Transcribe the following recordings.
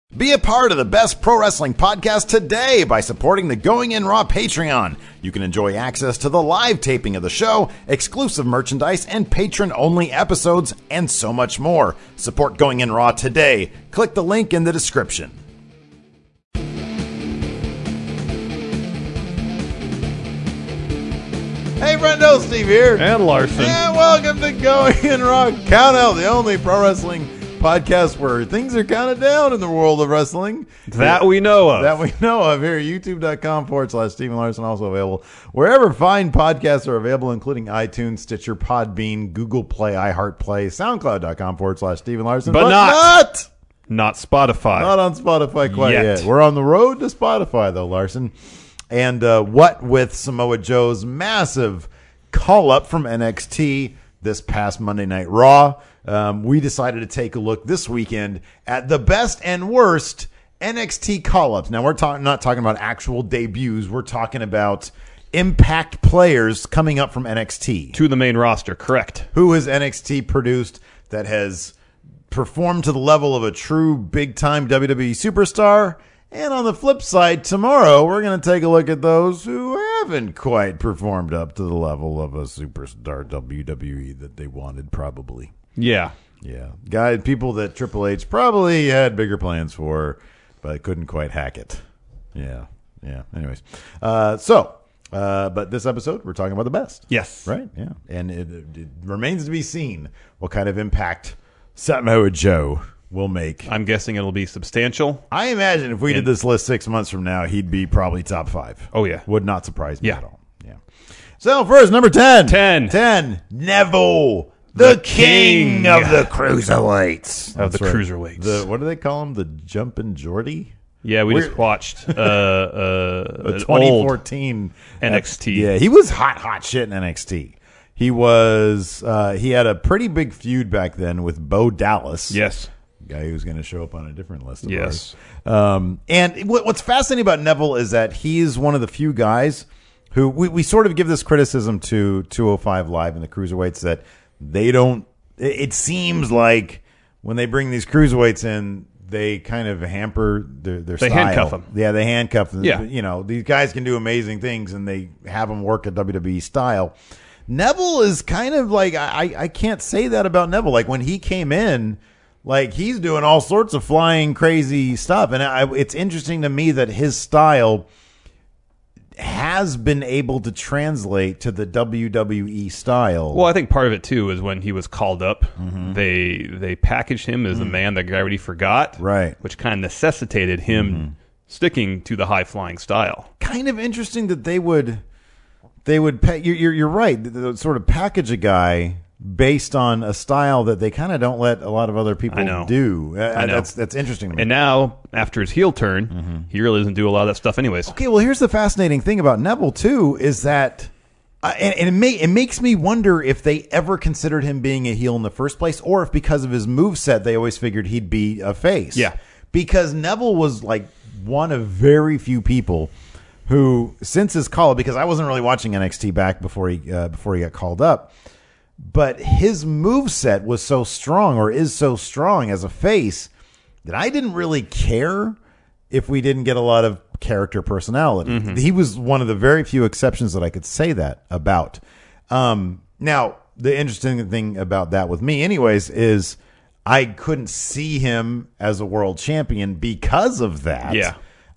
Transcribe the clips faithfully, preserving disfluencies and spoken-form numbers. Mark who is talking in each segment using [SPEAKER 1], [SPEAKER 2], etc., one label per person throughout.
[SPEAKER 1] Be a part of the best pro wrestling podcast today by supporting the Going In Raw Patreon. You can enjoy access to the live taping of the show, exclusive merchandise, and patron-only episodes, and so much more. Support Going In Raw today. Click the link in the description. Hey, friendo, Steve here.
[SPEAKER 2] And Larson.
[SPEAKER 1] And welcome to Going In Raw Countout, the only pro wrestling podcast where things are kind of down in the world of wrestling.
[SPEAKER 2] That we know of.
[SPEAKER 1] That we know of here at youtube.com forward slash Stephen Larson. Also available wherever fine podcasts are available, including iTunes, Stitcher, Podbean, Google Play, iHeartPlay, SoundCloud.com forward slash Stephen Larson.
[SPEAKER 2] But,
[SPEAKER 1] but
[SPEAKER 2] not,
[SPEAKER 1] not,
[SPEAKER 2] not Spotify.
[SPEAKER 1] not on Spotify quite yet.
[SPEAKER 2] Yet.
[SPEAKER 1] We're on the road to Spotify, though, Larson. And uh, what with Samoa Joe's massive call-up from N X T this past Monday Night Raw, Um, we decided to take a look this weekend at the best and worst N X T call-ups. Now, we're talk- not talking about actual debuts. We're talking about Impact players coming up from N X T.
[SPEAKER 2] To the main roster, correct.
[SPEAKER 1] Who has N X T produced that has performed to the level of a true big-time W W E superstar? And on the flip side, tomorrow, we're going to take a look at those who haven't quite performed up to the level of a superstar W W E that they wanted, probably.
[SPEAKER 2] Yeah.
[SPEAKER 1] Yeah. Guy, people that Triple H probably had bigger plans for, but couldn't quite hack it. Yeah. Yeah. Anyways. Uh, so, uh, but this episode, we're talking about the best.
[SPEAKER 2] Yes.
[SPEAKER 1] Right? Yeah. And it, it remains to be seen what kind of impact Samoa Joe will make.
[SPEAKER 2] I'm guessing it'll be substantial.
[SPEAKER 1] I imagine if we
[SPEAKER 2] And-
[SPEAKER 1] did this list six months from now, he'd be probably top five.
[SPEAKER 2] Oh, yeah.
[SPEAKER 1] Would not surprise me
[SPEAKER 2] Yeah.
[SPEAKER 1] at all. Yeah. So, first, number ten.
[SPEAKER 2] ten.
[SPEAKER 1] ten. Neville. The,
[SPEAKER 2] The
[SPEAKER 1] king,
[SPEAKER 2] king.
[SPEAKER 1] of the cruiserweights.
[SPEAKER 2] Of the
[SPEAKER 1] That's right.
[SPEAKER 2] cruiserweights.
[SPEAKER 1] The what do they call him? The Jumpin' Geordie?
[SPEAKER 2] Yeah, we
[SPEAKER 1] We're-
[SPEAKER 2] just watched uh, uh,
[SPEAKER 1] The
[SPEAKER 2] an
[SPEAKER 1] twenty
[SPEAKER 2] old
[SPEAKER 1] fourteen
[SPEAKER 2] N X T.
[SPEAKER 1] Yeah, he was hot, hot shit in N X T. He was. Uh, he had a pretty big feud back then with Bo Dallas.
[SPEAKER 2] Yes.
[SPEAKER 1] Guy who's going to show up on a different list. Of
[SPEAKER 2] Yes.
[SPEAKER 1] ours. Um, and what, what's fascinating about Neville is that he's one of the few guys who we, we sort of give this criticism to two oh five Live and the cruiserweights that they don't. It, it seems like when they bring these cruiserweights in, they kind of hamper their, their
[SPEAKER 2] They
[SPEAKER 1] style.
[SPEAKER 2] handcuff them.
[SPEAKER 1] Yeah, they handcuff them.
[SPEAKER 2] Yeah.
[SPEAKER 1] You know, these guys can do amazing things, and they have them work at W W E style. Neville is kind of like, I, I can't say that about Neville. Like, when he came in, like, he's doing all sorts of flying crazy stuff. And I, it's interesting to me that his style has been able to translate to the W W E style.
[SPEAKER 2] Well, I think part of it, too, is when he was called up, they they packaged him as the man that gravity forgot.
[SPEAKER 1] Right.
[SPEAKER 2] Which kind of necessitated him sticking to the high-flying style.
[SPEAKER 1] Kind of interesting that they would, they would, pa- you're, you're, you're right, they would sort of package a guy based on a style that they kind of don't let a lot of other people
[SPEAKER 2] I know.
[SPEAKER 1] do. Uh,
[SPEAKER 2] I know.
[SPEAKER 1] That's, that's interesting to me.
[SPEAKER 2] And now, after his heel turn, he really doesn't do a lot of that stuff anyways.
[SPEAKER 1] Okay, well, here's the fascinating thing about Neville, too, is that, uh, and, and it, may, it makes me wonder if they ever considered him being a heel in the first place, or if because of his moveset, they always figured he'd be a face.
[SPEAKER 2] Yeah.
[SPEAKER 1] Because Neville was like one of very few people who, since his call, because I wasn't really watching N X T back before he uh, before he got called up, but his moveset was so strong, or is so strong as a face, that I didn't really care if we didn't get a lot of character personality.
[SPEAKER 2] Mm-hmm.
[SPEAKER 1] He was one of the very few exceptions that I could say that about. Um, now, the interesting thing about that with me, anyways, is I couldn't see him as a world champion because of that.
[SPEAKER 2] Yeah.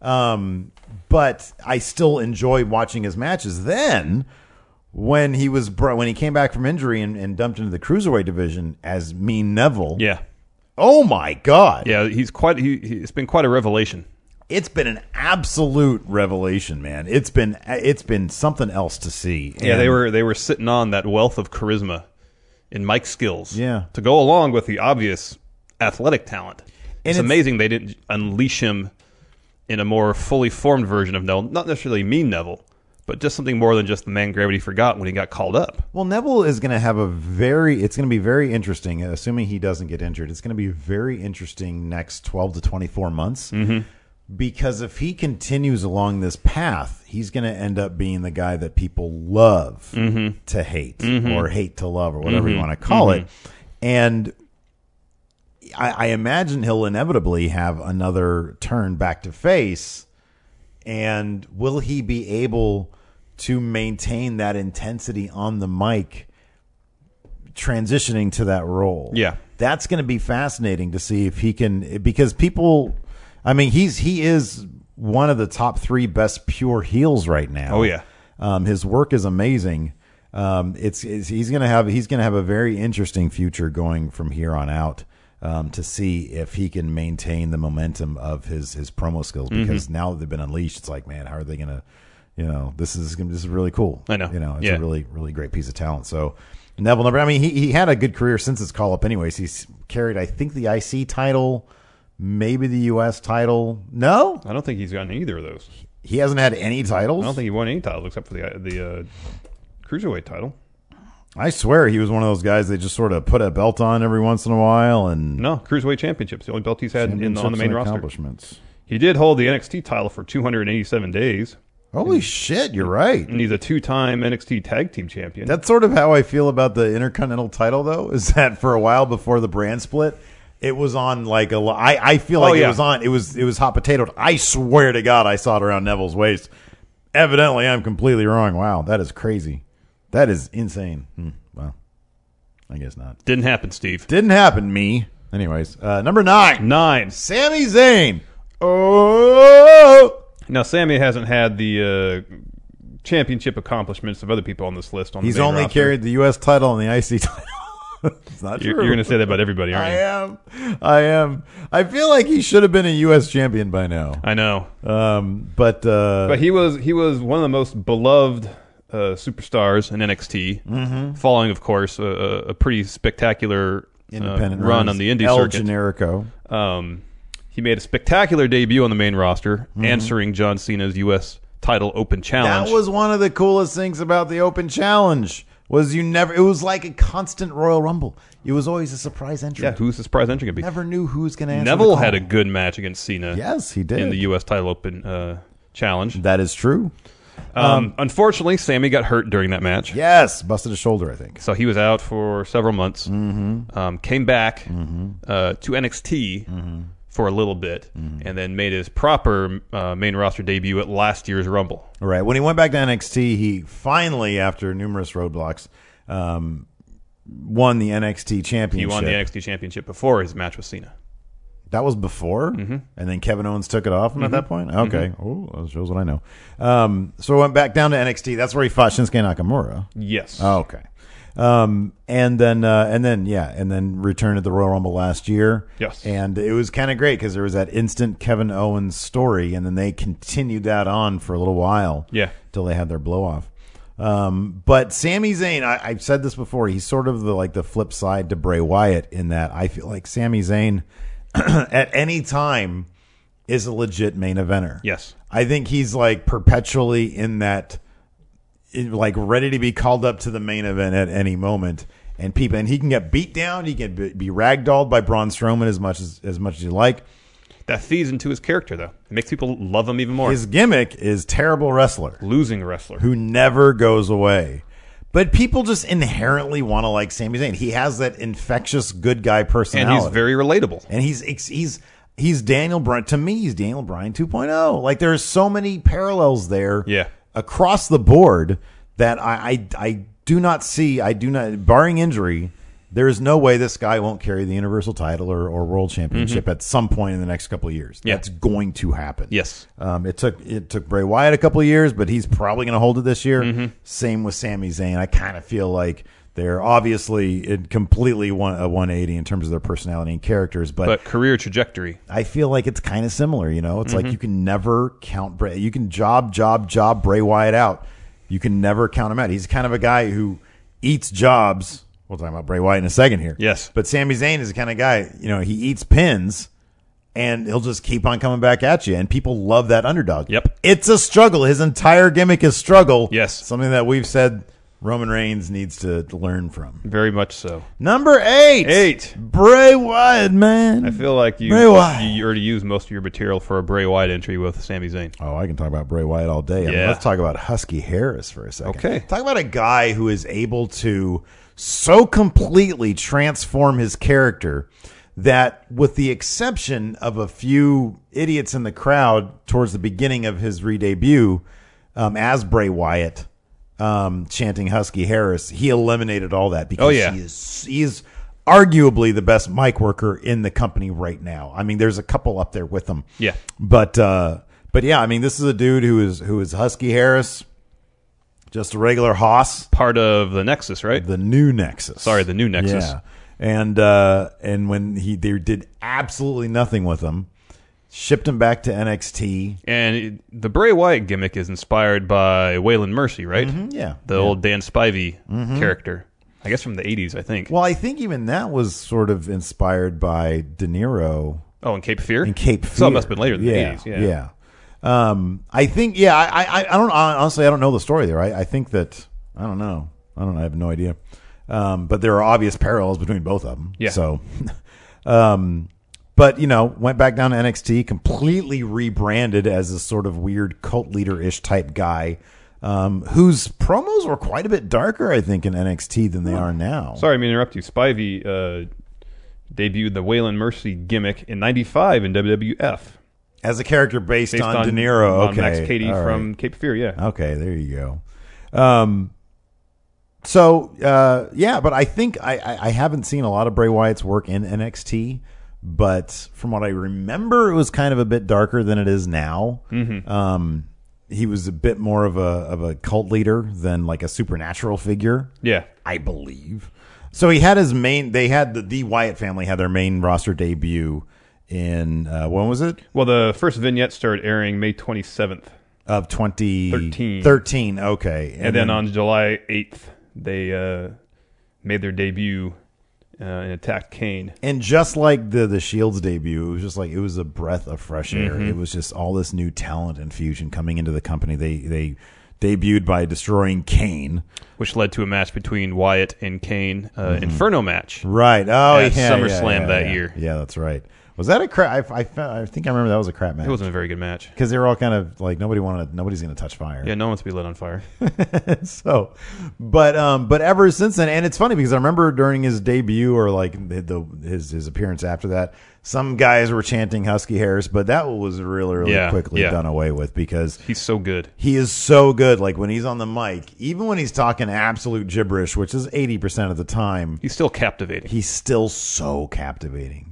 [SPEAKER 1] Um, but I still enjoy watching his matches. Then, when he was bro- when he came back from injury and, and dumped into the cruiserweight division as Mean Neville,
[SPEAKER 2] Yeah.
[SPEAKER 1] oh my God,
[SPEAKER 2] Yeah, he's quite. He, he, it's been quite a revelation.
[SPEAKER 1] it's been an absolute revelation, man. It's been it's been something else to see.
[SPEAKER 2] Yeah,
[SPEAKER 1] And
[SPEAKER 2] they were they were sitting on that wealth of charisma in Mike's skills.
[SPEAKER 1] Yeah.
[SPEAKER 2] to go along with the obvious athletic talent.
[SPEAKER 1] And
[SPEAKER 2] It's,
[SPEAKER 1] it's-
[SPEAKER 2] amazing they didn't unleash him in a more fully formed version of Neville. Not necessarily mean Neville, but just something more than just the man gravity forgot when he got called up.
[SPEAKER 1] Well, Neville is going to have a very, it's going to be very interesting, assuming he doesn't get injured. It's going to be very interesting next twelve to twenty-four months. Mm-hmm. Because if he continues along this path, he's going to end up being the guy that people love
[SPEAKER 2] Mm-hmm.
[SPEAKER 1] to hate
[SPEAKER 2] Mm-hmm.
[SPEAKER 1] or hate to love or whatever
[SPEAKER 2] Mm-hmm.
[SPEAKER 1] you want to call
[SPEAKER 2] Mm-hmm.
[SPEAKER 1] it. And I, I imagine he'll inevitably have another turn back to face. And will he be able to maintain that intensity on the mic transitioning to that role?
[SPEAKER 2] Yeah.
[SPEAKER 1] That's going to be fascinating to see if he can, because people, I mean, he's he is one of the top three best pure heels right now.
[SPEAKER 2] Oh, yeah.
[SPEAKER 1] Um, his work is amazing. Um, it's, it's he's going to have he's going to have a very interesting future going from here on out. Um, to see if he can maintain the momentum of his, his promo skills, because mm-hmm. now that they've been unleashed, it's like, man, how are they going to, you know, this is this is really cool.
[SPEAKER 2] I know,
[SPEAKER 1] you know, it's
[SPEAKER 2] yeah.
[SPEAKER 1] a really really great piece of talent. So Neville, number, I mean, he he had a good career since his call up. Anyways, he's carried, I think, the I C title, maybe the U S title. No,
[SPEAKER 2] I don't think he's gotten either of those.
[SPEAKER 1] He hasn't had any titles.
[SPEAKER 2] I don't think he won any titles except for the the uh, cruiserweight title.
[SPEAKER 1] I swear he was one of those guys they just sort of put a belt on every once in a while. And
[SPEAKER 2] no, Cruiserweight Championships, the only belt he's had in, on the main roster.
[SPEAKER 1] Accomplishments.
[SPEAKER 2] He did hold the N X T title for two hundred eighty-seven days.
[SPEAKER 1] Holy and, shit, you're right.
[SPEAKER 2] And he's a two-time N X T Tag Team Champion.
[SPEAKER 1] That's sort of how I feel about the Intercontinental title, though, is that for a while before the brand split, it was on like a I, I feel like oh, yeah. it was on, it was, it was hot potatoed. I swear to God, I saw it around Neville's waist. Evidently, I'm completely wrong. Wow, that is crazy. That is insane. Hmm. Wow. I guess not.
[SPEAKER 2] Didn't happen, Steve.
[SPEAKER 1] Didn't happen, me. Anyways, uh, number nine.
[SPEAKER 2] Nine.
[SPEAKER 1] Sami Zayn. Oh.
[SPEAKER 2] Now, Sami hasn't had the uh, championship accomplishments of other people on this list. On
[SPEAKER 1] He's
[SPEAKER 2] the main
[SPEAKER 1] only
[SPEAKER 2] roster.
[SPEAKER 1] carried the U S title and the I C title. It's not
[SPEAKER 2] you're,
[SPEAKER 1] true.
[SPEAKER 2] You're going to say that about everybody, aren't
[SPEAKER 1] I
[SPEAKER 2] you?
[SPEAKER 1] am. I am. I feel like he should have been a U S champion by now.
[SPEAKER 2] I know.
[SPEAKER 1] Um, but uh,
[SPEAKER 2] but he was he was one of the most beloved Uh, superstars in N X T, mm-hmm. following, of course, a, a pretty spectacular
[SPEAKER 1] independent
[SPEAKER 2] uh, run on the indie
[SPEAKER 1] El
[SPEAKER 2] circuit.
[SPEAKER 1] Generico.
[SPEAKER 2] Um, he made a spectacular debut on the main roster, mm-hmm. answering John Cena's U S title Open Challenge.
[SPEAKER 1] That was one of the coolest things about the Open Challenge. Was you never? It was like a constant Royal Rumble. It was always a surprise entry.
[SPEAKER 2] Yeah, who's the surprise entry going to be?
[SPEAKER 1] Never knew who was going to answer.
[SPEAKER 2] Neville had a good match against Cena.
[SPEAKER 1] Yes, he did
[SPEAKER 2] in the U S title Open uh, Challenge.
[SPEAKER 1] That is true.
[SPEAKER 2] Um, um, unfortunately, Sami got hurt during that match.
[SPEAKER 1] Yes, busted his shoulder, I think.
[SPEAKER 2] So he was out for several months.
[SPEAKER 1] Mm-hmm.
[SPEAKER 2] Um, came back
[SPEAKER 1] mm-hmm.
[SPEAKER 2] uh, to N X T
[SPEAKER 1] mm-hmm.
[SPEAKER 2] for a little bit,
[SPEAKER 1] mm-hmm.
[SPEAKER 2] and then made his proper uh, main roster debut at last year's Rumble.
[SPEAKER 1] Right. When he went back to N X T, he finally, after numerous roadblocks, um, won the N X T championship.
[SPEAKER 2] He won the N X T championship before his match with Cena.
[SPEAKER 1] That was before?
[SPEAKER 2] Mm-hmm.
[SPEAKER 1] And then Kevin Owens took it off him
[SPEAKER 2] mm-hmm.
[SPEAKER 1] at that point? Okay. Mm-hmm. Oh, that shows what I know. Um, so I went back down to N X T. That's where he fought Shinsuke Nakamura.
[SPEAKER 2] Yes.
[SPEAKER 1] Oh, okay. Um, and then, uh, and then, yeah, and then returned to the Royal Rumble last year.
[SPEAKER 2] Yes.
[SPEAKER 1] And it was kind of great because there was that instant Kevin Owens story, and then they continued that on for a little while.
[SPEAKER 2] Yeah.
[SPEAKER 1] Till they had their blow off. Um, but Sami Zayn, I, I've said this before, he's sort of the, like the flip side to Bray Wyatt in that I feel like Sami Zayn at any time is a legit main eventer.
[SPEAKER 2] Yes.
[SPEAKER 1] I think he's like perpetually in that, like ready to be called up to the main event at any moment. And people, and he can get beat down. He can be, be ragdolled by Braun Strowman as much as, as much as you like.
[SPEAKER 2] That feeds into his character, though. It makes people love him even more.
[SPEAKER 1] His gimmick is terrible wrestler.
[SPEAKER 2] Losing wrestler.
[SPEAKER 1] Who never goes away. But people just inherently want to like Sami Zayn. He has that infectious good guy personality.
[SPEAKER 2] And he's very relatable.
[SPEAKER 1] And he's he's he's Daniel Bryan. To me, he's Daniel Bryan two point oh. Like, there's so many parallels there
[SPEAKER 2] yeah.
[SPEAKER 1] across the board that I, I, I do not see, I do not, barring injury, there is no way this guy won't carry the Universal title or, or World Championship mm-hmm. at some point in the next couple of years.
[SPEAKER 2] Yeah.
[SPEAKER 1] That's going to happen.
[SPEAKER 2] Yes.
[SPEAKER 1] Um, it took it took Bray Wyatt a couple of years, but he's probably going to hold it this year.
[SPEAKER 2] Mm-hmm.
[SPEAKER 1] Same with Sami Zayn. I kind of feel like they're obviously in completely one, a one eighty in terms of their personality and characters, but,
[SPEAKER 2] but career trajectory.
[SPEAKER 1] I feel like it's kind of similar. You know, it's mm-hmm. like you can never count Bray. You can job, job, job Bray Wyatt out. You can never count him out. He's kind of a guy who eats jobs. We'll talk about Bray Wyatt in a second here.
[SPEAKER 2] Yes.
[SPEAKER 1] But Sami Zayn is the kind of guy, you know, he eats pins and he'll just keep on coming back at you. And people love that underdog.
[SPEAKER 2] Yep.
[SPEAKER 1] It's a struggle. His entire gimmick is struggle.
[SPEAKER 2] Yes.
[SPEAKER 1] Something that we've said Roman Reigns needs to learn from.
[SPEAKER 2] Very much so.
[SPEAKER 1] Number eight.
[SPEAKER 2] Eight.
[SPEAKER 1] Bray Wyatt, man.
[SPEAKER 2] I feel like you,
[SPEAKER 1] Bray Wyatt.
[SPEAKER 2] you already used most of your material for a Bray Wyatt entry with Sami Zayn.
[SPEAKER 1] Oh, I can talk about Bray Wyatt all day. I mean,
[SPEAKER 2] Yeah.
[SPEAKER 1] let's talk about Husky Harris for a second.
[SPEAKER 2] Okay.
[SPEAKER 1] Talk about a guy who is able to so completely transform his character that with the exception of a few idiots in the crowd towards the beginning of his re-debut um, as Bray Wyatt, um, chanting Husky Harris, he eliminated all that because
[SPEAKER 2] Oh, yeah.
[SPEAKER 1] he is he is arguably the best mic worker in the company right now. I mean, there's a couple up there with him.
[SPEAKER 2] Yeah.
[SPEAKER 1] But uh, but yeah, I mean, this is a dude who is who is Husky Harris, just a regular hoss,
[SPEAKER 2] Part of the Nexus, right?
[SPEAKER 1] the new Nexus.
[SPEAKER 2] Sorry, the new Nexus.
[SPEAKER 1] Yeah, and uh, and when he they did absolutely nothing with him, shipped him back to N X T.
[SPEAKER 2] And it, the Bray Wyatt gimmick is inspired by Waylon Mercy, right?
[SPEAKER 1] Yeah,
[SPEAKER 2] The
[SPEAKER 1] yeah.
[SPEAKER 2] old Dan Spivey character. I guess from the eighties, I think.
[SPEAKER 1] Well, I think even that was sort of inspired by De Niro
[SPEAKER 2] Oh, in Cape Fear?
[SPEAKER 1] in Cape Fear.
[SPEAKER 2] So it must have been later than
[SPEAKER 1] yeah,
[SPEAKER 2] the eighties. Yeah.
[SPEAKER 1] yeah. Um, I think, yeah, I, I, I don't honestly, I don't know the story there. I, I think that I don't know. I don't know. I have no idea. Um, but there are obvious parallels between both of them.
[SPEAKER 2] Yeah.
[SPEAKER 1] So, um, but you know, went back down to N X T, completely rebranded as a sort of weird cult leader ish type guy. Um, whose promos were quite a bit darker, I think, in N X T than they are now.
[SPEAKER 2] Sorry, I mean to interrupt you. Spivey uh, debuted the Waylon Mercy gimmick in ninety-five in W W F.
[SPEAKER 1] As a character based,
[SPEAKER 2] Based
[SPEAKER 1] on,
[SPEAKER 2] on
[SPEAKER 1] De Niro.
[SPEAKER 2] on
[SPEAKER 1] Okay.
[SPEAKER 2] Max Cady
[SPEAKER 1] All
[SPEAKER 2] from
[SPEAKER 1] right.
[SPEAKER 2] Cape Fear, yeah.
[SPEAKER 1] Okay, there you go. Um, so, uh, yeah, but I think I, I, I haven't seen a lot of Bray Wyatt's work in N X T, but from what I remember, it was kind of a bit darker than it is now. Mm-hmm. Um, he was a bit more of a of a cult leader than like a supernatural figure.
[SPEAKER 2] Yeah.
[SPEAKER 1] I believe. So he had his main. They had the the Wyatt family had their main roster debut in uh, when was it?
[SPEAKER 2] Well, the first vignette started airing May twenty-seventh.
[SPEAKER 1] Of twenty
[SPEAKER 2] Thirteen.
[SPEAKER 1] thirteen. Okay,
[SPEAKER 2] And, then, on July eighth, they uh, made their debut uh, and attacked Kane.
[SPEAKER 1] and just like the the Shield's debut, it was just like it was a breath of fresh air.
[SPEAKER 2] Mm-hmm.
[SPEAKER 1] It was just all this new talent infusion coming into the company. They they debuted by destroying Kane.
[SPEAKER 2] Which led to a match between Wyatt and Kane, uh, Inferno match.
[SPEAKER 1] Right. Oh,
[SPEAKER 2] At
[SPEAKER 1] yeah,
[SPEAKER 2] SummerSlam
[SPEAKER 1] yeah, yeah,
[SPEAKER 2] that
[SPEAKER 1] yeah.
[SPEAKER 2] year.
[SPEAKER 1] Yeah, that's right. Was that a crap? I, I, I think I remember that was a crap match.
[SPEAKER 2] It wasn't a very good match.
[SPEAKER 1] because they were all kind of like nobody wanted. Nobody's going to touch fire.
[SPEAKER 2] Yeah, no one wants to be lit on fire.
[SPEAKER 1] So, but um, but ever since then, and it's funny because I remember during his debut or like the, the his his appearance after that, some guys were chanting Husky Harris, but that was really really
[SPEAKER 2] Yeah,
[SPEAKER 1] quickly
[SPEAKER 2] yeah.
[SPEAKER 1] done away with because
[SPEAKER 2] He's so good.
[SPEAKER 1] he is so good. Like when he's on the mic, even when he's talking absolute gibberish, which is eighty percent of the time,
[SPEAKER 2] He's still captivating.
[SPEAKER 1] he's still so captivating.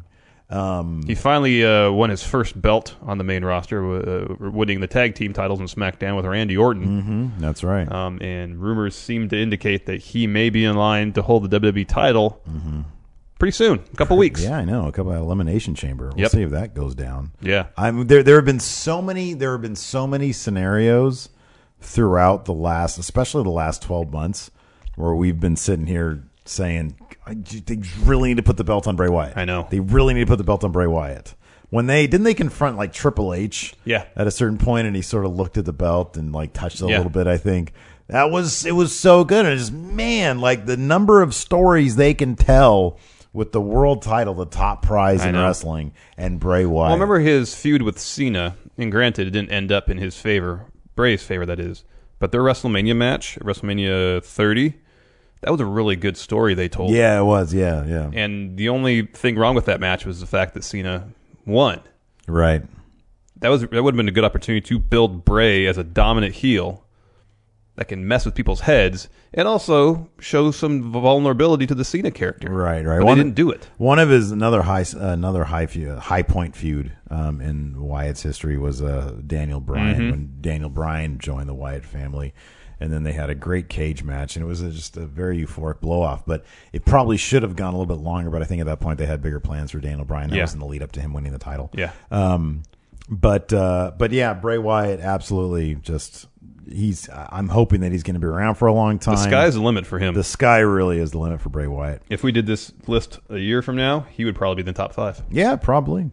[SPEAKER 1] Um,
[SPEAKER 2] He finally uh, won his first belt on the main roster, uh, winning the tag team titles in SmackDown with Randy Orton.
[SPEAKER 1] mhm, that's right.
[SPEAKER 2] Um, and rumors seem to indicate that he may be in line to hold the W W E title pretty soon, a couple weeks.
[SPEAKER 1] Yeah, I know. A couple of elimination chamber. We'll
[SPEAKER 2] Yep.
[SPEAKER 1] see if that goes down.
[SPEAKER 2] Yeah.
[SPEAKER 1] I'm there. There have been so many. There have been so many scenarios throughout the last, especially the last twelve months, where we've been sitting here saying they really need to put the belt on Bray Wyatt.
[SPEAKER 2] I know.
[SPEAKER 1] They really need to put the belt on Bray Wyatt. When they didn't they confront like Triple H
[SPEAKER 2] Yeah.
[SPEAKER 1] at a certain point, and he sort of looked at the belt and like touched it a
[SPEAKER 2] Yeah.
[SPEAKER 1] little bit. I think that was it was so good. And it's just man, like the number of stories they can tell with the world title, the top prize
[SPEAKER 2] I
[SPEAKER 1] in
[SPEAKER 2] know.
[SPEAKER 1] wrestling, and Bray Wyatt.
[SPEAKER 2] Well, remember his feud with Cena, and granted, it didn't end up in his favor, Bray's favor, that is. But their WrestleMania match, WrestleMania thirty, that was a really good story they told.
[SPEAKER 1] Yeah, it was. Yeah, yeah.
[SPEAKER 2] And the only thing wrong with that match was the fact that Cena won.
[SPEAKER 1] Right.
[SPEAKER 2] That was that would have been a good opportunity to build Bray as a dominant heel that can mess with people's heads and also show some vulnerability to the Cena character.
[SPEAKER 1] Right, right.
[SPEAKER 2] But
[SPEAKER 1] One-
[SPEAKER 2] they didn't do it.
[SPEAKER 1] One of his another high another high feud, high point feud um, in Wyatt's history was uh, Daniel Bryan
[SPEAKER 2] Mm-hmm.
[SPEAKER 1] when Daniel Bryan joined the Wyatt family, and then they had a great cage match, and it was a, just a very euphoric blow off. But it probably should have gone a little bit longer. But I think at that point they had bigger plans for Daniel Bryan. That
[SPEAKER 2] Yeah.
[SPEAKER 1] was in the lead up to him winning the title.
[SPEAKER 2] Yeah.
[SPEAKER 1] Um, but uh, but yeah, Bray Wyatt absolutely just he's. I'm hoping that he's going to be around for a long time.
[SPEAKER 2] The sky's the limit for him.
[SPEAKER 1] The sky really is the limit for Bray Wyatt.
[SPEAKER 2] If we did this list a year from now, he would probably be in the top five.
[SPEAKER 1] Yeah, probably.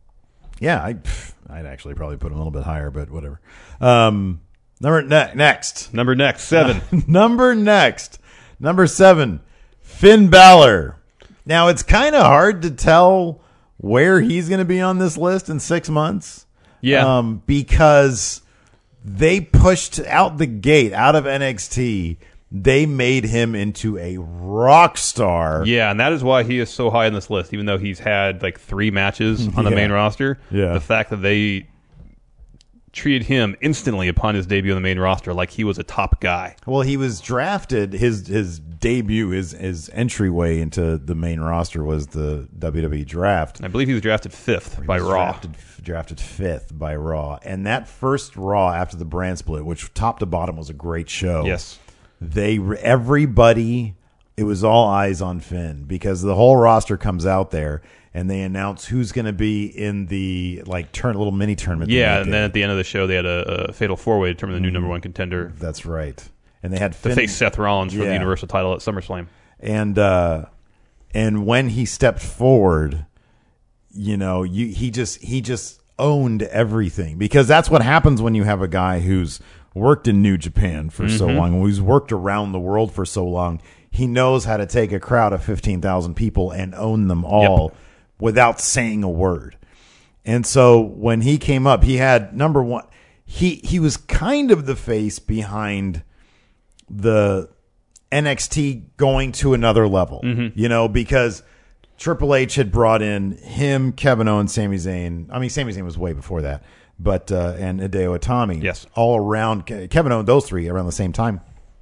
[SPEAKER 1] Yeah, I, pff, I'd actually probably put him a little bit higher, but whatever. Um, number ne- next,
[SPEAKER 2] Number next, seven.
[SPEAKER 1] number next, number seven, Finn Balor. Now it's kind of hard to tell where he's going to be on this list in six months.
[SPEAKER 2] Yeah.
[SPEAKER 1] um, because they pushed out the gate out of N X T they made him into a rock star.
[SPEAKER 2] Yeah, and that is why he is so high on this list, even though he's had like three matches on the
[SPEAKER 1] Yeah.
[SPEAKER 2] main roster.
[SPEAKER 1] Yeah.
[SPEAKER 2] The fact that they treated him instantly upon his debut on the main roster like he was a top guy.
[SPEAKER 1] Well, he was drafted. His his debut, his his entryway into the main roster was the W W E draft.
[SPEAKER 2] I believe he was drafted fifth by
[SPEAKER 1] He was
[SPEAKER 2] Raw.
[SPEAKER 1] Drafted, drafted fifth by Raw, and that first Raw after the brand split, which top to bottom was a great show.
[SPEAKER 2] Yes.
[SPEAKER 1] They everybody, it was all eyes on Finn because the whole roster comes out there and they announce who's going to be in the like turn little mini tournament.
[SPEAKER 2] Yeah,
[SPEAKER 1] that
[SPEAKER 2] and
[SPEAKER 1] they
[SPEAKER 2] then
[SPEAKER 1] did.
[SPEAKER 2] at the end of the show, they had a, a fatal four-way to determine the new number one contender
[SPEAKER 1] That's right. And they had
[SPEAKER 2] to
[SPEAKER 1] Finn
[SPEAKER 2] face Seth Rollins for
[SPEAKER 1] Yeah.
[SPEAKER 2] the Universal title at SummerSlam.
[SPEAKER 1] and uh, and when he stepped forward, you know, you he just he just owned everything because that's what happens when you have a guy who's worked in New Japan for so long, who's worked around the world for so long. He knows how to take a crowd of fifteen thousand people and own them all
[SPEAKER 2] Yep.
[SPEAKER 1] without saying a word. And so when he came up, he had number one. He he was kind of the face behind the N X T going to another level, you know, because Triple H had brought in him, Kevin Owens, Sami Zayn. I mean, Sami Zayn was way before that, but uh, and Hideo Itami,
[SPEAKER 2] Yes.
[SPEAKER 1] all around Kevin Owens, those three around the same time.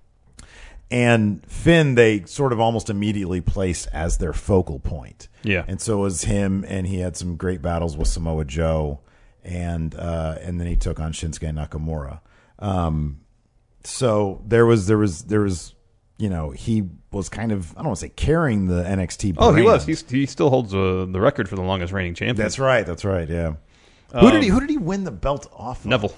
[SPEAKER 1] And Finn, they sort of almost immediately placed as their focal point.
[SPEAKER 2] Yeah.
[SPEAKER 1] And so it was him, and he had some great battles with Samoa Joe, and uh, and then he took on Shinsuke Nakamura. Um, so there was there was there was you know he was kind of I don't want to say carrying the N X T brand.
[SPEAKER 2] Oh, he was. He's, he still holds uh, the record for the longest reigning champion.
[SPEAKER 1] That's right. That's right. Yeah. who did he Who did he win the belt off of?
[SPEAKER 2] Neville.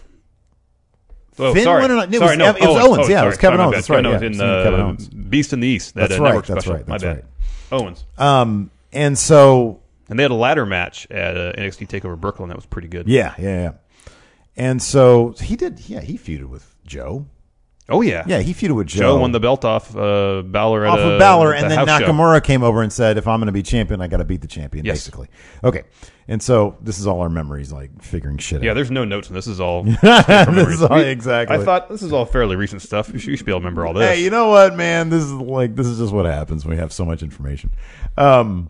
[SPEAKER 2] Oh,
[SPEAKER 1] Finn
[SPEAKER 2] sorry.
[SPEAKER 1] won it on- it
[SPEAKER 2] sorry,
[SPEAKER 1] was-
[SPEAKER 2] no.
[SPEAKER 1] it was Owens, yeah, it was
[SPEAKER 2] sorry.
[SPEAKER 1] Kevin
[SPEAKER 2] My
[SPEAKER 1] Owens,
[SPEAKER 2] bad.
[SPEAKER 1] that's right,
[SPEAKER 2] Kevin Owens
[SPEAKER 1] yeah,
[SPEAKER 2] in
[SPEAKER 1] it was Kevin
[SPEAKER 2] uh,
[SPEAKER 1] Owens.
[SPEAKER 2] Beast in the East. That
[SPEAKER 1] That's
[SPEAKER 2] uh,
[SPEAKER 1] right,
[SPEAKER 2] network
[SPEAKER 1] that's
[SPEAKER 2] special.
[SPEAKER 1] right, that's
[SPEAKER 2] My bad.
[SPEAKER 1] right.
[SPEAKER 2] Owens.
[SPEAKER 1] Um, and so
[SPEAKER 2] And they had a ladder match at uh, N X T TakeOver Brooklyn. That was pretty good.
[SPEAKER 1] yeah, yeah, yeah. And so he did. Yeah, he feuded with Joe.
[SPEAKER 2] Oh, yeah.
[SPEAKER 1] Yeah, he feuded with Joe.
[SPEAKER 2] Joe won the belt off uh, Balor at
[SPEAKER 1] off
[SPEAKER 2] uh,
[SPEAKER 1] of Balor,
[SPEAKER 2] at
[SPEAKER 1] and
[SPEAKER 2] the
[SPEAKER 1] then
[SPEAKER 2] house show.
[SPEAKER 1] Nakamura came over and said, "If I'm going to be champion, I got to beat the champion."
[SPEAKER 2] Yes.
[SPEAKER 1] Basically, okay. And so this is all our memories, like figuring shit
[SPEAKER 2] Yeah,
[SPEAKER 1] out.
[SPEAKER 2] there's no notes, and this is all.
[SPEAKER 1] This is all- exactly.
[SPEAKER 2] I thought this is all fairly recent stuff. You should, you should be able to remember all this.
[SPEAKER 1] Hey, you know what, man? This is like this is just what happens when we have so much information. Um.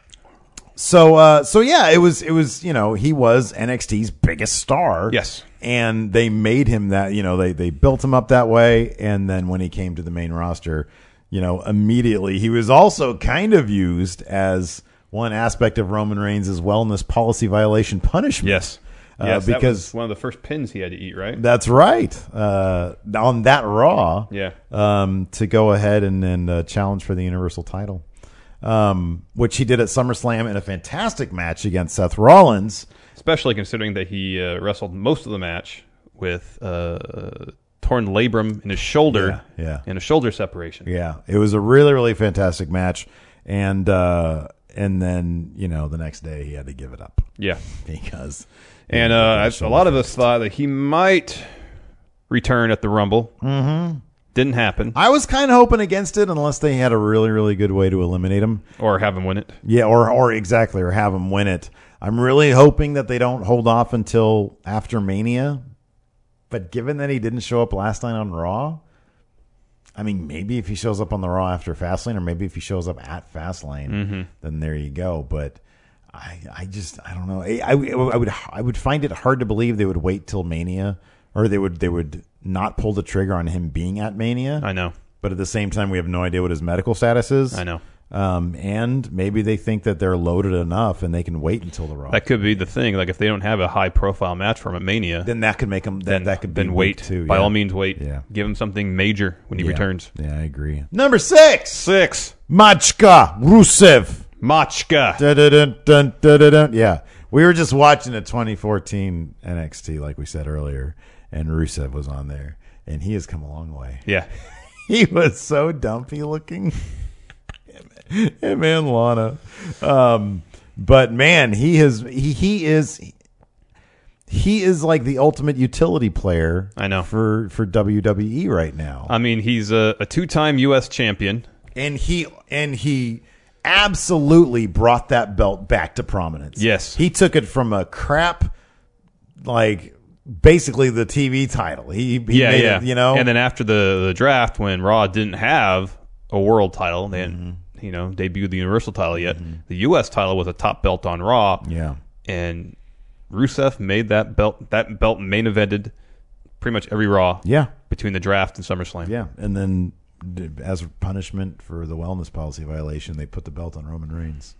[SPEAKER 1] So, uh, so yeah, it was, it was, you know, he was N X T's biggest star.
[SPEAKER 2] Yes.
[SPEAKER 1] And they made him that, you know, they, they built him up that way. And then when he came to the main roster, you know, immediately he was also kind of used as one aspect of Roman Reigns' wellness policy violation punishment.
[SPEAKER 2] Yes.
[SPEAKER 1] Uh,
[SPEAKER 2] yes, that
[SPEAKER 1] because
[SPEAKER 2] was one of the first pins he had to eat, right?
[SPEAKER 1] that's right. Uh, on that Raw.
[SPEAKER 2] Yeah.
[SPEAKER 1] Um, to go ahead and, and uh, challenge for the Universal title. Um, which he did at SummerSlam in a fantastic match against Seth Rollins.
[SPEAKER 2] Especially considering that he uh, wrestled most of the match with uh, torn labrum in his shoulder
[SPEAKER 1] Yeah, yeah.
[SPEAKER 2] and a shoulder separation.
[SPEAKER 1] Yeah, it was a really, really fantastic match. And, uh, and then, you know, the next day he had to give it up
[SPEAKER 2] Yeah.
[SPEAKER 1] because.
[SPEAKER 2] And uh, a lot of us thought that he might return at the Rumble. Mm-hmm. Didn't happen.
[SPEAKER 1] I was kind of hoping against it unless they had a really, really good way to eliminate him.
[SPEAKER 2] Or have him win it.
[SPEAKER 1] Yeah, or or exactly, or have him win it. I'm really hoping that they don't hold off until after Mania. But given that he didn't show up last night on Raw, I mean, maybe if he shows up on the Raw after Fastlane, or maybe if he shows up at Fastlane,
[SPEAKER 2] Mm-hmm.
[SPEAKER 1] then there you go. But I, I just, I don't know. I, I, I would, I would find it hard to believe they would wait till Mania, or they would, they would not pull the trigger on him being at Mania.
[SPEAKER 2] I know.
[SPEAKER 1] But at the same time, we have no idea what his medical status is.
[SPEAKER 2] I know.
[SPEAKER 1] Um, and maybe they think that they're loaded enough and they can wait until the Raw.
[SPEAKER 2] That could be the thing. Like, if they don't have a high-profile match for him at Mania,
[SPEAKER 1] then that could make him. That,
[SPEAKER 2] then,
[SPEAKER 1] that could be
[SPEAKER 2] then wait.
[SPEAKER 1] too.
[SPEAKER 2] By
[SPEAKER 1] yeah.
[SPEAKER 2] all means, wait.
[SPEAKER 1] Yeah.
[SPEAKER 2] Give him something major when he
[SPEAKER 1] Yeah.
[SPEAKER 2] returns.
[SPEAKER 1] Yeah, I agree. Number six,
[SPEAKER 2] Six.
[SPEAKER 1] Machka Rusev.
[SPEAKER 2] Machka.
[SPEAKER 1] Dun-dun-dun, dun, dun-dun-dun. Yeah, we were just watching a twenty fourteen N X T, like we said earlier, and Rusev was on there, and he has come a long way.
[SPEAKER 2] Yeah.
[SPEAKER 1] He was so dumpy looking. Him and Lana. Um, but man, he has he, he is he is like the ultimate utility player.
[SPEAKER 2] I know.
[SPEAKER 1] for for W W E right now.
[SPEAKER 2] I mean, he's a, a two-time U S champion.
[SPEAKER 1] and he and he absolutely brought that belt back to prominence.
[SPEAKER 2] Yes.
[SPEAKER 1] He took it from a crap like basically the T V title. He, he
[SPEAKER 2] yeah,
[SPEAKER 1] made
[SPEAKER 2] yeah.
[SPEAKER 1] it, you know.
[SPEAKER 2] And then after the, the draft, when Raw didn't have a world title, they hadn't, mm-hmm. you know, debuted the Universal title yet. Mm-hmm. The U S title was a top belt on Raw.
[SPEAKER 1] Yeah.
[SPEAKER 2] And Rusev made that belt. That belt main evented pretty much every Raw.
[SPEAKER 1] Yeah.
[SPEAKER 2] Between the draft and SummerSlam.
[SPEAKER 1] Yeah, and then as a punishment for the wellness policy violation, they put the belt on Roman Reigns.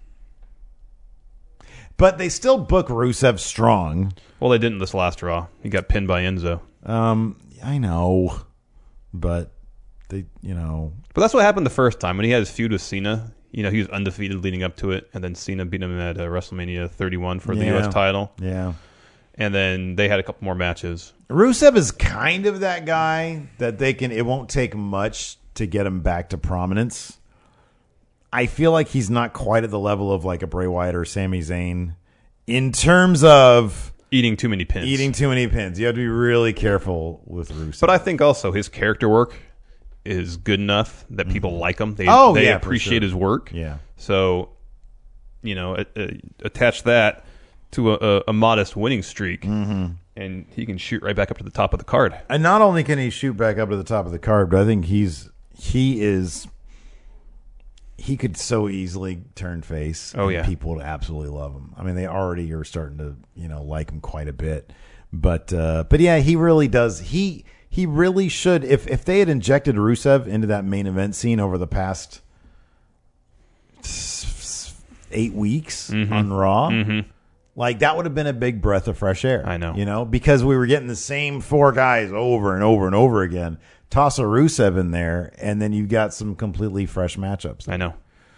[SPEAKER 1] But they still book Rusev strong.
[SPEAKER 2] Well, they didn't this last Raw. He got pinned by Enzo.
[SPEAKER 1] Um, I know, but they, you know,
[SPEAKER 2] but that's what happened the first time when he had his feud with Cena. You know, he was undefeated leading up to it, and then Cena beat him at uh, WrestleMania thirty-one for the
[SPEAKER 1] yeah.
[SPEAKER 2] U S title.
[SPEAKER 1] Yeah.
[SPEAKER 2] And then they had a couple more matches.
[SPEAKER 1] Rusev is kind of that guy that they can. It won't take much to get him back to prominence. I feel like he's not quite at the level of like a Bray Wyatt or Sami Zayn in terms of
[SPEAKER 2] eating too many pins.
[SPEAKER 1] Eating too many pins. You have to be really careful with Rusev.
[SPEAKER 2] But I think also his character work is good enough that people mm-hmm. like him. They
[SPEAKER 1] oh,
[SPEAKER 2] they
[SPEAKER 1] yeah,
[SPEAKER 2] appreciate
[SPEAKER 1] sure.
[SPEAKER 2] his work.
[SPEAKER 1] Yeah.
[SPEAKER 2] So, you know, uh, uh, attach that to a, a, a modest winning streak,
[SPEAKER 1] mm-hmm.
[SPEAKER 2] and he can shoot right back up to the top of the card.
[SPEAKER 1] And not only can he shoot back up to the top of the card, but I think he's he is he could so easily turn face.
[SPEAKER 2] Oh yeah,
[SPEAKER 1] people would absolutely love him. I mean, they already are starting to you know like him quite a bit. But uh, but yeah, he really does. He he really should. If if they had injected Rusev into that main event scene over the past eight weeks
[SPEAKER 2] mm-hmm.
[SPEAKER 1] on Raw.
[SPEAKER 2] Mm-hmm.
[SPEAKER 1] Like, that would have been a big breath of fresh air.
[SPEAKER 2] I know.
[SPEAKER 1] You know, because we were getting the same four guys over and over and over again. Toss a Rusev in there, and then you've got some completely fresh matchups.
[SPEAKER 2] I know.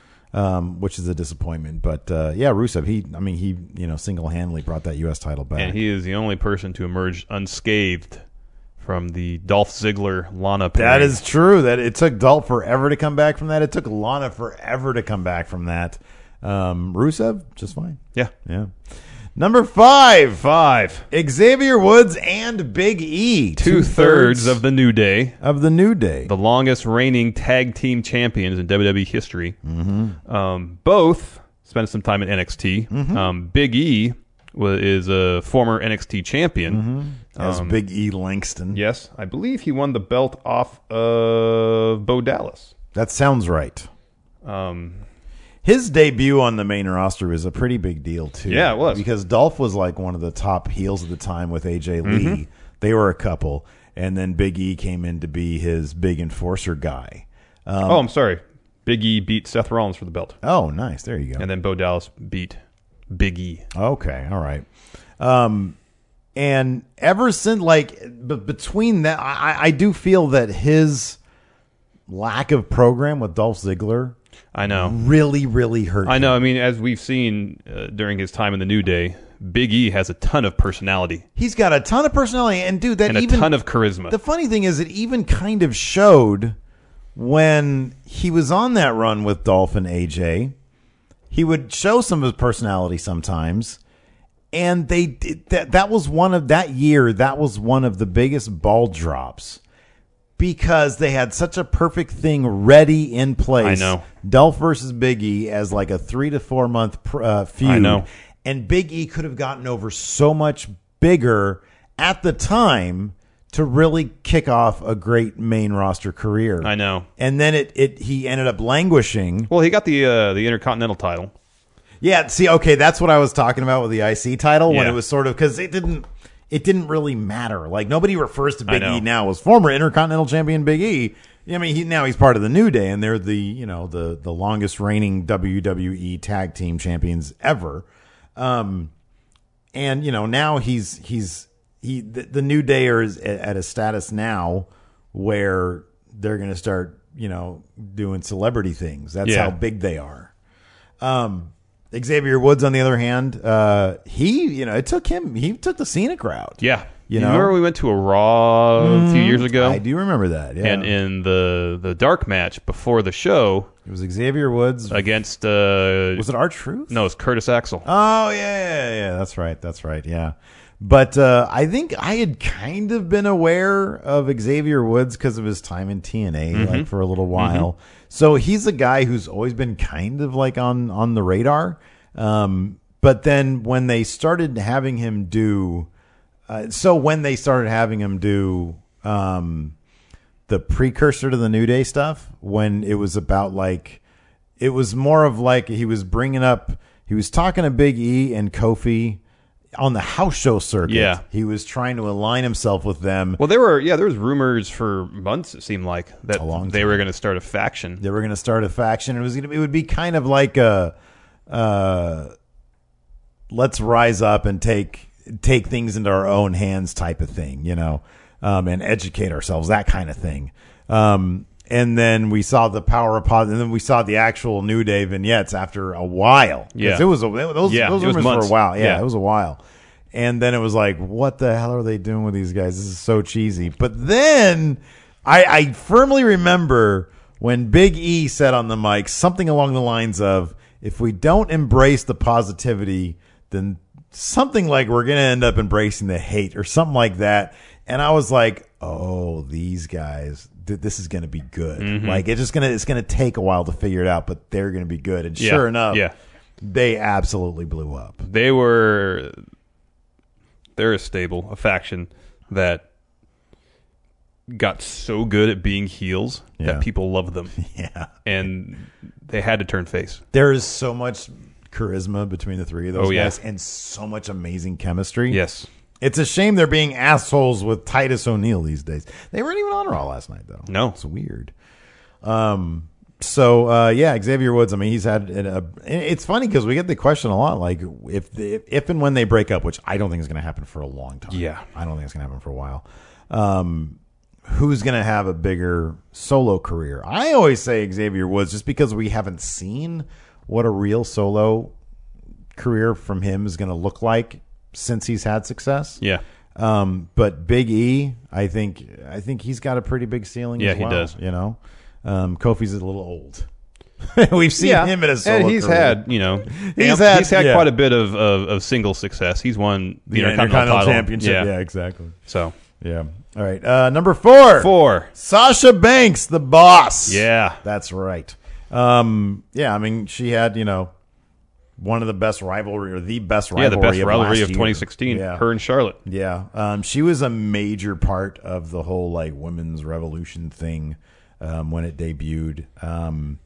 [SPEAKER 1] Um, which is a disappointment. But, uh, yeah, Rusev, he, I mean, he, you know, single-handedly brought that U S title back.
[SPEAKER 2] And he is the only person to emerge unscathed from the Dolph Ziggler-Lana parade.
[SPEAKER 1] That is true. That it took Dolph forever to come back from that. It took Lana forever to come back from that. Um, Rusev, just fine.
[SPEAKER 2] Yeah.
[SPEAKER 1] Yeah. Number five.
[SPEAKER 2] Five.
[SPEAKER 1] Xavier Woods and Big E.
[SPEAKER 2] Two-thirds of the New Day.
[SPEAKER 1] Of the New Day.
[SPEAKER 2] The longest reigning tag team champions in W W E history.
[SPEAKER 1] Mm-hmm.
[SPEAKER 2] Um, both spent some time in N X T.
[SPEAKER 1] Mm-hmm.
[SPEAKER 2] Um, Big E was, is a former N X T champion.
[SPEAKER 1] Mm-hmm. As
[SPEAKER 2] um,
[SPEAKER 1] Big E Langston.
[SPEAKER 2] Yes. I believe he won the belt off of Bo Dallas.
[SPEAKER 1] That sounds right.
[SPEAKER 2] Um...
[SPEAKER 1] His debut on the main roster was a pretty big deal, too.
[SPEAKER 2] Yeah, it was.
[SPEAKER 1] Because Dolph was like one of the top heels at the time with A J Lee.
[SPEAKER 2] Mm-hmm.
[SPEAKER 1] They were a couple. And then Big E came in to be his big enforcer guy. Um,
[SPEAKER 2] oh, I'm sorry. Big E beat Seth Rollins for the belt.
[SPEAKER 1] Oh, nice. There you go.
[SPEAKER 2] And then Bo Dallas beat Big E.
[SPEAKER 1] Okay, all right. Um, and ever since, like, b- between that, I, I do feel that his lack of program with Dolph Ziggler
[SPEAKER 2] I know.
[SPEAKER 1] really, really hurt
[SPEAKER 2] I know.
[SPEAKER 1] him.
[SPEAKER 2] I mean, as we've seen uh, during his time in the New Day, Big E has a ton of personality.
[SPEAKER 1] He's got a ton of personality, and dude, that
[SPEAKER 2] and a
[SPEAKER 1] even
[SPEAKER 2] ton of charisma.
[SPEAKER 1] The funny thing is, it even kind of showed when he was on that run with Dolph and A J. He would show some of his personality sometimes, and they did, that that was one of that year. That was one of the biggest ball drops. Because they had such a perfect thing ready in place.
[SPEAKER 2] I know.
[SPEAKER 1] Dolph versus Big E as like a three to four month uh, feud.
[SPEAKER 2] I know.
[SPEAKER 1] And Big E could have gotten over so much bigger at the time to really kick off a great main roster career.
[SPEAKER 2] I know.
[SPEAKER 1] And then it, it he ended up languishing.
[SPEAKER 2] Well, he got the uh, the Intercontinental title.
[SPEAKER 1] Yeah, see, okay, that's what I was talking about with the I C title when
[SPEAKER 2] Yeah.
[SPEAKER 1] it was sort of because it didn't. It didn't really matter. Like, nobody refers to Big
[SPEAKER 2] I know.
[SPEAKER 1] E now as former Intercontinental Champion Big E. I mean, he, now he's part of the New Day, and they're the, you know, the, the longest reigning W W E tag team champions ever. Um, and, you know, now he's, he's, he, the, the New Day are at, at a status now where they're going to start, you know, doing celebrity things. That's
[SPEAKER 2] Yeah.
[SPEAKER 1] how big they are. Um, Xavier Woods, on the other hand, uh, he, you know, it took him, he took the Cena crowd.
[SPEAKER 2] Yeah.
[SPEAKER 1] You know?
[SPEAKER 2] remember we went to a Raw a few years ago?
[SPEAKER 1] I do remember that, yeah.
[SPEAKER 2] And in the, the dark match before the show
[SPEAKER 1] It was Xavier Woods.
[SPEAKER 2] against... Uh,
[SPEAKER 1] Was it R-Truth?
[SPEAKER 2] no, it's Curtis Axel.
[SPEAKER 1] Oh, yeah, yeah, yeah. That's right. That's right, yeah. But uh, I think I had kind of been aware of Xavier Woods because of his time in T N A,
[SPEAKER 2] Mm-hmm.
[SPEAKER 1] like for a little while. So he's a guy who's always been kind of like on, on the radar. Um, but then when they started having him do uh, so when they started having him do um, the precursor to the New Day stuff, when it was about like, it was more of like he was bringing up, he was talking to Big E and Kofi on the house show circuit.
[SPEAKER 2] Yeah.
[SPEAKER 1] He was trying to align himself with them.
[SPEAKER 2] Well, there were yeah, there was rumors for months. It seemed like that
[SPEAKER 1] A long
[SPEAKER 2] they
[SPEAKER 1] time.
[SPEAKER 2] were going to start a faction.
[SPEAKER 1] They were going to start a faction. It was gonna, it would be kind of like a uh, let's rise up and take take things into our own hands type of thing, you know, um, and educate ourselves, that kind of thing. Um, and then we saw the power of pod, and then we saw the actual New Day vignettes after a while. 'Cause
[SPEAKER 2] Yeah.
[SPEAKER 1] it was a, those
[SPEAKER 2] Yeah,
[SPEAKER 1] those
[SPEAKER 2] it was
[SPEAKER 1] rumors for
[SPEAKER 2] months.
[SPEAKER 1] a while. Yeah,
[SPEAKER 2] Yeah.
[SPEAKER 1] it was a while. And then it was like, what the hell are they doing with these guys? This is so cheesy. But then I, I firmly remember when Big E said on the mic something along the lines of, if we don't embrace the positivity, then something like we're going to end up embracing the hate or something like that. And I was like, oh, these guys, th- this is going to be good.
[SPEAKER 2] Mm-hmm.
[SPEAKER 1] Like it's just going to, it's going to take a while to figure it out, but they're going to be good. And
[SPEAKER 2] Yeah,
[SPEAKER 1] sure enough,
[SPEAKER 2] yeah.
[SPEAKER 1] they absolutely blew up.
[SPEAKER 2] They were they're a stable, a faction that got so good at being heels
[SPEAKER 1] Yeah.
[SPEAKER 2] that people love them.
[SPEAKER 1] Yeah.
[SPEAKER 2] And they had to turn face.
[SPEAKER 1] There is so much charisma between the three of those
[SPEAKER 2] Oh, yeah.
[SPEAKER 1] guys and so much amazing chemistry.
[SPEAKER 2] Yes.
[SPEAKER 1] It's a shame they're being assholes with Titus O'Neil these days. They weren't even on Raw last night, though.
[SPEAKER 2] No.
[SPEAKER 1] It's weird. Um. So, uh, yeah, Xavier Woods, I mean, he's had a, it's funny because we get the question a lot, like if the, if and when they break up, which I don't think is going to happen for a long time.
[SPEAKER 2] Yeah.
[SPEAKER 1] I don't think it's going to happen for a while. Um, who's going to have a bigger solo career? I always say Xavier Woods just because we haven't seen what a real solo career from him is going to look like since he's had success.
[SPEAKER 2] Yeah.
[SPEAKER 1] Um, but Big E, I think, I think he's got a pretty big ceiling.
[SPEAKER 2] Yeah,
[SPEAKER 1] as
[SPEAKER 2] he
[SPEAKER 1] well,
[SPEAKER 2] does.
[SPEAKER 1] You know, um, Kofi's a little old. We've seen
[SPEAKER 2] Yeah.
[SPEAKER 1] him in a solo
[SPEAKER 2] and he's
[SPEAKER 1] career.
[SPEAKER 2] had, you know,
[SPEAKER 1] He's
[SPEAKER 2] amp-
[SPEAKER 1] had-
[SPEAKER 2] he's had
[SPEAKER 1] yeah.
[SPEAKER 2] quite a bit of, of, of single success. He's won the,
[SPEAKER 1] the
[SPEAKER 2] Intercontinental, title.
[SPEAKER 1] Championship.
[SPEAKER 2] Yeah.
[SPEAKER 1] Yeah. exactly.
[SPEAKER 2] So,
[SPEAKER 1] Yeah. All right. Uh, number four.
[SPEAKER 2] four.
[SPEAKER 1] Sasha Banks, the boss.
[SPEAKER 2] Yeah.
[SPEAKER 1] That's right. Um, yeah, I mean, she had, you know, one of the best rivalry or the best rivalry
[SPEAKER 2] Yeah, the best
[SPEAKER 1] of
[SPEAKER 2] rivalry
[SPEAKER 1] last
[SPEAKER 2] of
[SPEAKER 1] year.
[SPEAKER 2] twenty sixteen.
[SPEAKER 1] Yeah.
[SPEAKER 2] Her and Charlotte.
[SPEAKER 1] Yeah. Um, she was a major part of the whole like women's revolution thing um, when it debuted. Um,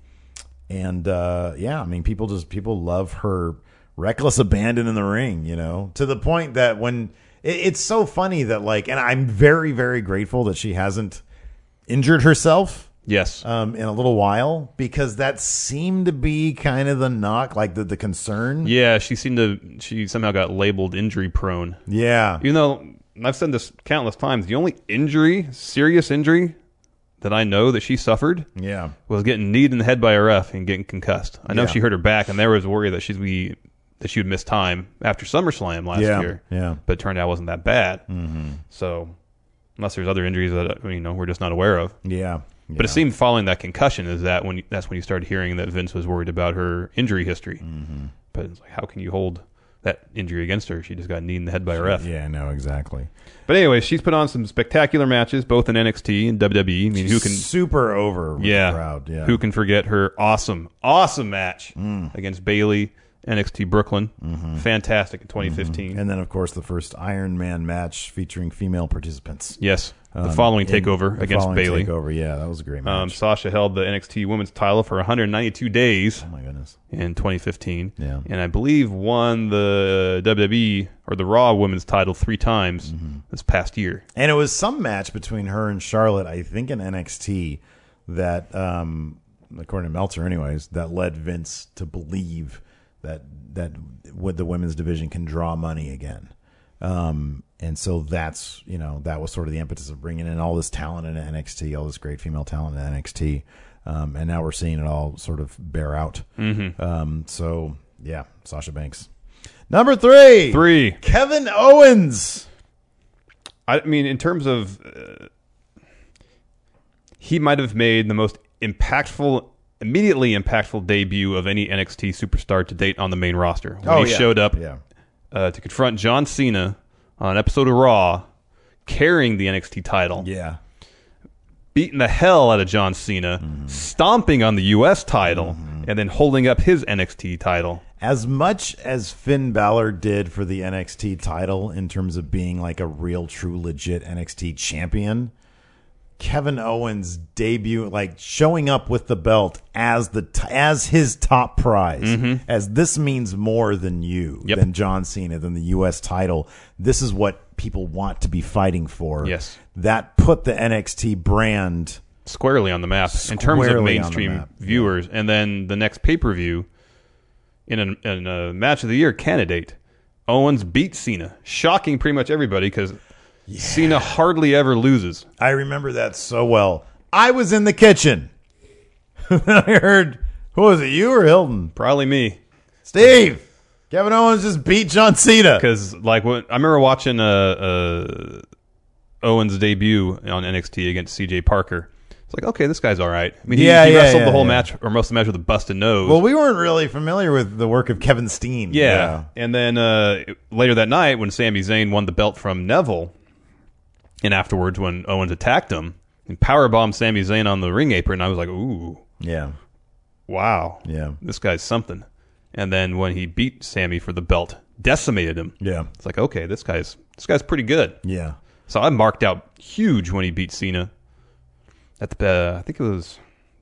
[SPEAKER 1] and uh, yeah, I mean, people just people love her reckless abandon in the ring, you know, to the point that when it, it's so funny that like, and I'm very, very grateful that she hasn't injured herself.
[SPEAKER 2] Yes.
[SPEAKER 1] Um, in a little while, because that seemed to be kind of the knock, like the, the concern.
[SPEAKER 2] Yeah, she seemed to, she somehow got labeled injury prone.
[SPEAKER 1] Yeah.
[SPEAKER 2] Even though, and I've said this countless times, the only injury, serious injury, that I know that she suffered
[SPEAKER 1] Yeah.
[SPEAKER 2] was getting kneed in the head by a ref and getting concussed. I know
[SPEAKER 1] Yeah.
[SPEAKER 2] she hurt her back, and there was worry that she'd be, that she would miss time after SummerSlam last
[SPEAKER 1] Yeah.
[SPEAKER 2] year.
[SPEAKER 1] Yeah.
[SPEAKER 2] But it turned out it wasn't that bad. Mm-hmm. So, unless there's other injuries that, you know, we're just not aware of.
[SPEAKER 1] Yeah.
[SPEAKER 2] But it seemed following that concussion is that when you, that's when you started hearing that Vince was worried about her injury history. Mm-hmm. But it's like, how can you hold that injury against her? She just got kneed in the head by a ref.
[SPEAKER 1] Yeah, no, exactly.
[SPEAKER 2] But anyway, she's put on some spectacular matches, both in N X T and W W E. I mean, who can
[SPEAKER 1] super over with
[SPEAKER 2] yeah,
[SPEAKER 1] the crowd? Yeah.
[SPEAKER 2] who can forget her awesome, awesome match
[SPEAKER 1] Mm.
[SPEAKER 2] against Bayley, N X T Brooklyn, fantastic in twenty fifteen.
[SPEAKER 1] Mm-hmm. And then, of course, the first Iron Man match featuring female participants.
[SPEAKER 2] Yes, the
[SPEAKER 1] Um,
[SPEAKER 2] following
[SPEAKER 1] in-
[SPEAKER 2] takeover
[SPEAKER 1] the
[SPEAKER 2] against
[SPEAKER 1] following
[SPEAKER 2] Bayley.
[SPEAKER 1] Takeover, yeah, that was a great match.
[SPEAKER 2] Um, Sasha held the N X T Women's title for one hundred ninety-two days.
[SPEAKER 1] oh my goodness.
[SPEAKER 2] In twenty fifteen,
[SPEAKER 1] Yeah.
[SPEAKER 2] and I believe won the W W E or the Raw Women's title three times
[SPEAKER 1] Mm-hmm.
[SPEAKER 2] this past year.
[SPEAKER 1] And it was some match between her and Charlotte, I think, in N X T that, um, according to Meltzer, anyways, that led Vince to believe that that with the women's division can draw money again. Um, and so that's, you know, that was sort of the impetus of bringing in all this talent in N X T, all this great female talent in N X T. Um, and now we're seeing it all sort of bear out. Mm-hmm. Um, so, yeah, Sasha Banks. Number three.
[SPEAKER 2] Three.
[SPEAKER 1] Kevin Owens.
[SPEAKER 2] I mean, in terms of, uh, he might have made the most impactful, immediately impactful debut of any N X T superstar to date on the main roster. When
[SPEAKER 1] Oh,
[SPEAKER 2] he
[SPEAKER 1] yeah.
[SPEAKER 2] showed up
[SPEAKER 1] Yeah.
[SPEAKER 2] uh, to confront John Cena on an episode of Raw, carrying the N X T title,
[SPEAKER 1] Yeah.
[SPEAKER 2] beating the hell out of John Cena,
[SPEAKER 1] Mm-hmm.
[SPEAKER 2] stomping on the U S title, and then holding up his N X T title.
[SPEAKER 1] as much as Finn Balor did for the N X T title in terms of being like a real, true, legit N X T champion, Kevin Owens' debut, like showing up with the belt as the t- as his top prize, mm-hmm. as this means more than you,
[SPEAKER 2] yep.
[SPEAKER 1] than John Cena, than the U S title. This is what people want to be fighting for.
[SPEAKER 2] Yes,
[SPEAKER 1] that put the N X T brand
[SPEAKER 2] squarely on the map in terms of mainstream viewers. Yeah. And then the next pay per view in a, in a match of the year candidate, Owens beat Cena, shocking pretty much everybody because. Yeah. Cena hardly ever loses.
[SPEAKER 1] I remember that so well. I was in the kitchen. I heard, who was it, you or Hilton?
[SPEAKER 2] Probably me.
[SPEAKER 1] Steve, Kevin Owens just beat John Cena.
[SPEAKER 2] Because like when, I remember watching uh, uh, Owens' debut on N X T against C J Parker. It's like, okay, this guy's all right. I mean, he,
[SPEAKER 1] yeah,
[SPEAKER 2] he
[SPEAKER 1] yeah,
[SPEAKER 2] wrestled
[SPEAKER 1] yeah,
[SPEAKER 2] the whole
[SPEAKER 1] yeah.
[SPEAKER 2] match, or most of the match with a busted nose.
[SPEAKER 1] Well, we weren't really familiar with the work of Kevin Steen.
[SPEAKER 2] Yeah.
[SPEAKER 1] yeah.
[SPEAKER 2] And then uh, later that night, when Sami Zayn won the belt from Neville, and afterwards, when Owens attacked him and powerbombed Sami Zayn on the ring apron, I was like, ooh.
[SPEAKER 1] Yeah.
[SPEAKER 2] Wow.
[SPEAKER 1] Yeah.
[SPEAKER 2] This guy's something. And then when he beat Sami for the belt, decimated him.
[SPEAKER 1] Yeah.
[SPEAKER 2] It's like, okay, this guy's this guy's pretty good.
[SPEAKER 1] Yeah.
[SPEAKER 2] So I marked out huge when he beat Cena. At the, uh, I think it was,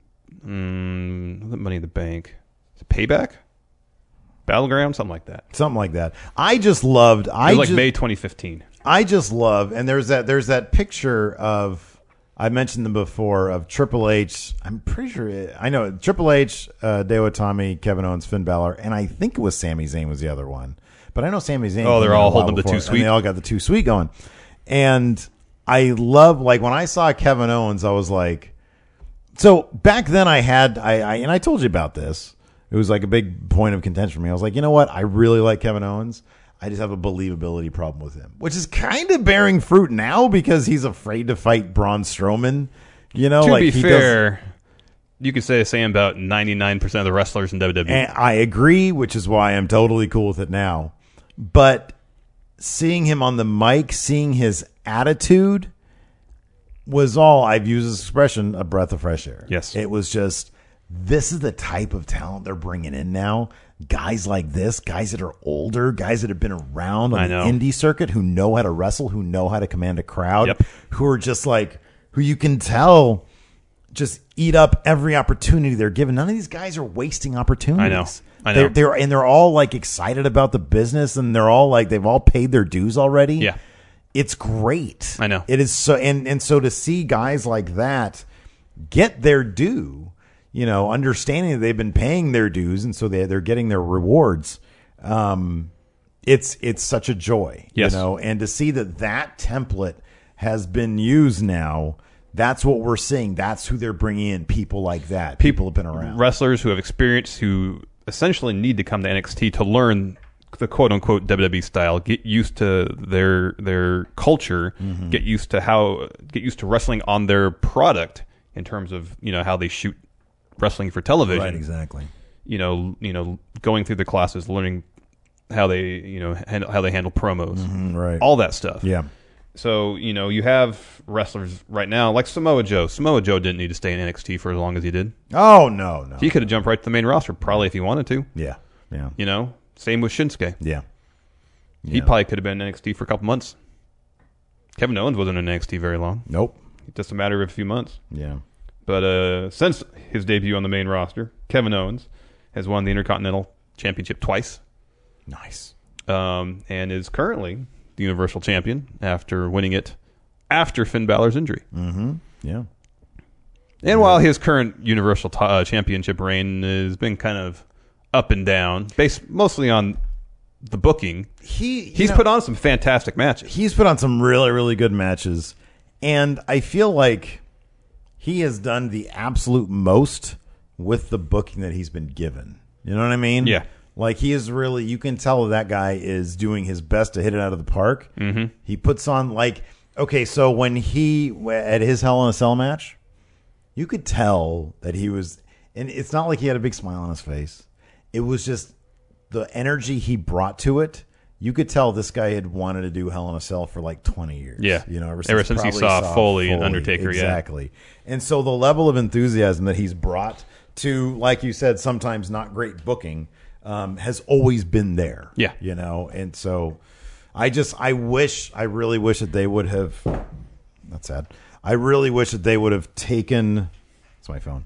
[SPEAKER 2] um, was it Money in the Bank? Is it Payback? Battleground? Something like that.
[SPEAKER 1] Something like that. I just loved.
[SPEAKER 2] It
[SPEAKER 1] I
[SPEAKER 2] was like
[SPEAKER 1] just,
[SPEAKER 2] May twenty fifteen.
[SPEAKER 1] I just love, and there's that there's that picture of, I mentioned them before, of Triple H. I'm pretty sure it, I know Triple H, uh, Deo Itami, Kevin Owens, Finn Balor, and I think it was Sami Zayn was the other one. But I know Sami Zayn.
[SPEAKER 2] Oh, they're
[SPEAKER 1] came in
[SPEAKER 2] all
[SPEAKER 1] a while
[SPEAKER 2] holding the
[SPEAKER 1] before,
[SPEAKER 2] Too Sweet.
[SPEAKER 1] and they all got the Too Sweet going. And I love, like when I saw Kevin Owens, I was like, so back then I had I, I and I told you about this. It was like a big point of contention for me. I was like, you know what? I really like Kevin Owens. I just have a believability problem with him, which is kind of bearing fruit now because he's afraid to fight Braun Strowman. You know,
[SPEAKER 2] to
[SPEAKER 1] like
[SPEAKER 2] be
[SPEAKER 1] he
[SPEAKER 2] fair, you could say the same about ninety-nine percent of the wrestlers in W W E.
[SPEAKER 1] And I agree, which is why I'm totally cool with it now. But seeing him on the mic, seeing his attitude was all, I've used this expression, a breath of fresh air.
[SPEAKER 2] Yes.
[SPEAKER 1] It was just, this is the type of talent they're bringing in now. Guys like this, guys that are older, guys that have been around on
[SPEAKER 2] I
[SPEAKER 1] the
[SPEAKER 2] know.
[SPEAKER 1] indie circuit, who know how to wrestle, who know how to command a crowd,
[SPEAKER 2] Yep.
[SPEAKER 1] who are just like, who you can tell just eat up every opportunity they're given. None of these guys are wasting opportunities.
[SPEAKER 2] I know. I know.
[SPEAKER 1] They're, they're and they're all like excited about the business, and they're all like they've all paid their dues already.
[SPEAKER 2] Yeah.
[SPEAKER 1] It's great.
[SPEAKER 2] I know.
[SPEAKER 1] It is so, and and so to see guys like that get their due, you know, understanding that they've been paying their dues, and so they they're getting their rewards. Um, it's it's such a joy,
[SPEAKER 2] Yes.
[SPEAKER 1] you know, and to see that that template has been used now. That's what we're seeing. That's who they're bringing in. People like that. People have been around.
[SPEAKER 2] Wrestlers who have experience, who essentially need to come to N X T to learn the quote unquote W W E style, get used to their their culture,
[SPEAKER 1] Mm-hmm.
[SPEAKER 2] get used to how get used to wrestling on their product in terms of, you know, how they shoot wrestling for television.
[SPEAKER 1] Right, exactly.
[SPEAKER 2] You know, you know, going through the classes, learning how they, you know, handle, how they handle promos,
[SPEAKER 1] Mm, right.
[SPEAKER 2] all that stuff.
[SPEAKER 1] Yeah.
[SPEAKER 2] So, you know, you have wrestlers right now like Samoa Joe. Samoa Joe didn't need to stay in N X T for as long as he did.
[SPEAKER 1] Oh, no, no.
[SPEAKER 2] He could have jumped right to the main roster probably if he wanted to.
[SPEAKER 1] Yeah. Yeah.
[SPEAKER 2] You know, same with Shinsuke.
[SPEAKER 1] Yeah.
[SPEAKER 2] He
[SPEAKER 1] Yeah.
[SPEAKER 2] probably could have been in N X T for a couple months. Kevin Owens wasn't in N X T very long.
[SPEAKER 1] Nope.
[SPEAKER 2] Just a matter of a few months.
[SPEAKER 1] Yeah.
[SPEAKER 2] But uh, since his debut on the main roster, Kevin Owens has won the Intercontinental Championship twice.
[SPEAKER 1] Nice.
[SPEAKER 2] Um, and is currently the Universal Champion after winning it after Finn Balor's injury.
[SPEAKER 1] Mm-hmm. Yeah.
[SPEAKER 2] And
[SPEAKER 1] Yeah.
[SPEAKER 2] while his current Universal t- uh, Championship reign has been kind of up and down, based mostly on the booking,
[SPEAKER 1] He you
[SPEAKER 2] he's
[SPEAKER 1] know,
[SPEAKER 2] put on some fantastic matches.
[SPEAKER 1] he's put on some really, really good matches. And I feel like he has done the absolute most with the booking that he's been given. You know what I mean?
[SPEAKER 2] Yeah.
[SPEAKER 1] Like he is really, you can tell that guy is doing his best to hit it out of the park. Mm-hmm. He puts on like, okay, so when he, at his Hell in a Cell match, you could tell that he was, and it's not like he had a big smile on his face. It was just the energy he brought to it. You could tell this guy had wanted to do Hell in a Cell for like twenty years.
[SPEAKER 2] Yeah.
[SPEAKER 1] You know, ever since,
[SPEAKER 2] Ever since he
[SPEAKER 1] probably
[SPEAKER 2] saw Foley and Undertaker, yeah.
[SPEAKER 1] Exactly. And so the level of enthusiasm that he's brought to, like you said, sometimes not great booking, um, has always been there.
[SPEAKER 2] Yeah.
[SPEAKER 1] You know, and so I just, I wish, I really wish that they would have, that's sad. I really wish that they would have taken, it's my phone,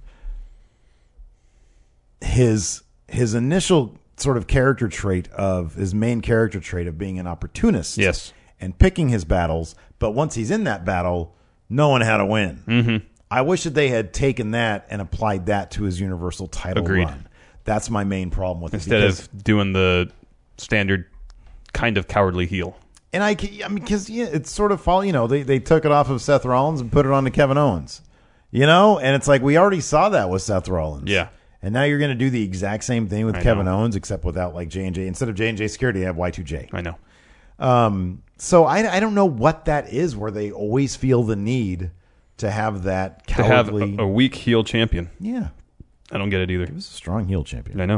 [SPEAKER 1] his, his initial sort of character trait of, his main character trait of being an opportunist.
[SPEAKER 2] Yes.
[SPEAKER 1] And picking his battles. But once he's in that battle, knowing how to win.
[SPEAKER 2] Mm-hmm.
[SPEAKER 1] I wish that they had taken that and applied that to his Universal title
[SPEAKER 2] Agreed.
[SPEAKER 1] run. That's my main problem with
[SPEAKER 2] Instead
[SPEAKER 1] it. Instead
[SPEAKER 2] of doing the standard kind of cowardly heel.
[SPEAKER 1] And I, I mean, because yeah, it's sort of fall. You know, they they took it off of Seth Rollins and put it on to Kevin Owens. You know, and it's like we already saw that with Seth Rollins.
[SPEAKER 2] Yeah.
[SPEAKER 1] And now you're going to do the exact same thing with
[SPEAKER 2] I
[SPEAKER 1] Kevin
[SPEAKER 2] know.
[SPEAKER 1] Owens, except without like J and J. Instead of J and J Security, you have Y two J.
[SPEAKER 2] I know.
[SPEAKER 1] Um. So I I don't know what that is. Where they always feel the need to have that cowardly,
[SPEAKER 2] to have a, a weak heel champion.
[SPEAKER 1] Yeah.
[SPEAKER 2] I don't get it either.
[SPEAKER 1] He was a strong heel champion.
[SPEAKER 2] I know.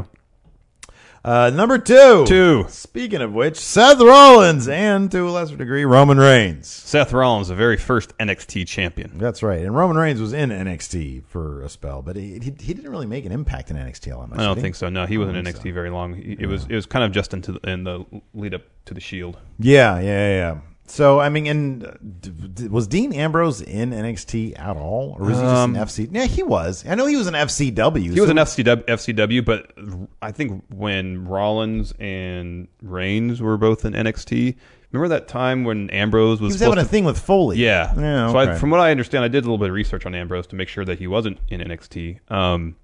[SPEAKER 1] Uh, number two.
[SPEAKER 2] Two.
[SPEAKER 1] Speaking of which, Seth Rollins and, to a lesser degree, Roman Reigns.
[SPEAKER 2] Seth Rollins, the very first N X T champion.
[SPEAKER 1] That's right. And Roman Reigns was in N X T for a spell, but he he, he didn't really make an impact in N X T all that much.
[SPEAKER 2] I don't
[SPEAKER 1] did he?
[SPEAKER 2] think so. No, he wasn't in N X T
[SPEAKER 1] so.
[SPEAKER 2] very long. He, It was it was kind of just into the, in the lead up to the Shield.
[SPEAKER 1] Yeah, yeah, yeah. So, I mean, and uh, d- d- was Dean Ambrose in N X T at all? Or was he just
[SPEAKER 2] Um,
[SPEAKER 1] an F C? Yeah, he was. I know he was an F C W.
[SPEAKER 2] He was
[SPEAKER 1] so-
[SPEAKER 2] an F C W, F C W, but I think when Rollins and Reigns were both in N X T, remember that time when Ambrose was,
[SPEAKER 1] He was
[SPEAKER 2] supposed
[SPEAKER 1] having a
[SPEAKER 2] to,
[SPEAKER 1] thing with Foley.
[SPEAKER 2] yeah.
[SPEAKER 1] Yeah,
[SPEAKER 2] So
[SPEAKER 1] okay.
[SPEAKER 2] I, from what I understand, I did a little bit of research on Ambrose to make sure that he wasn't in N X T. Um,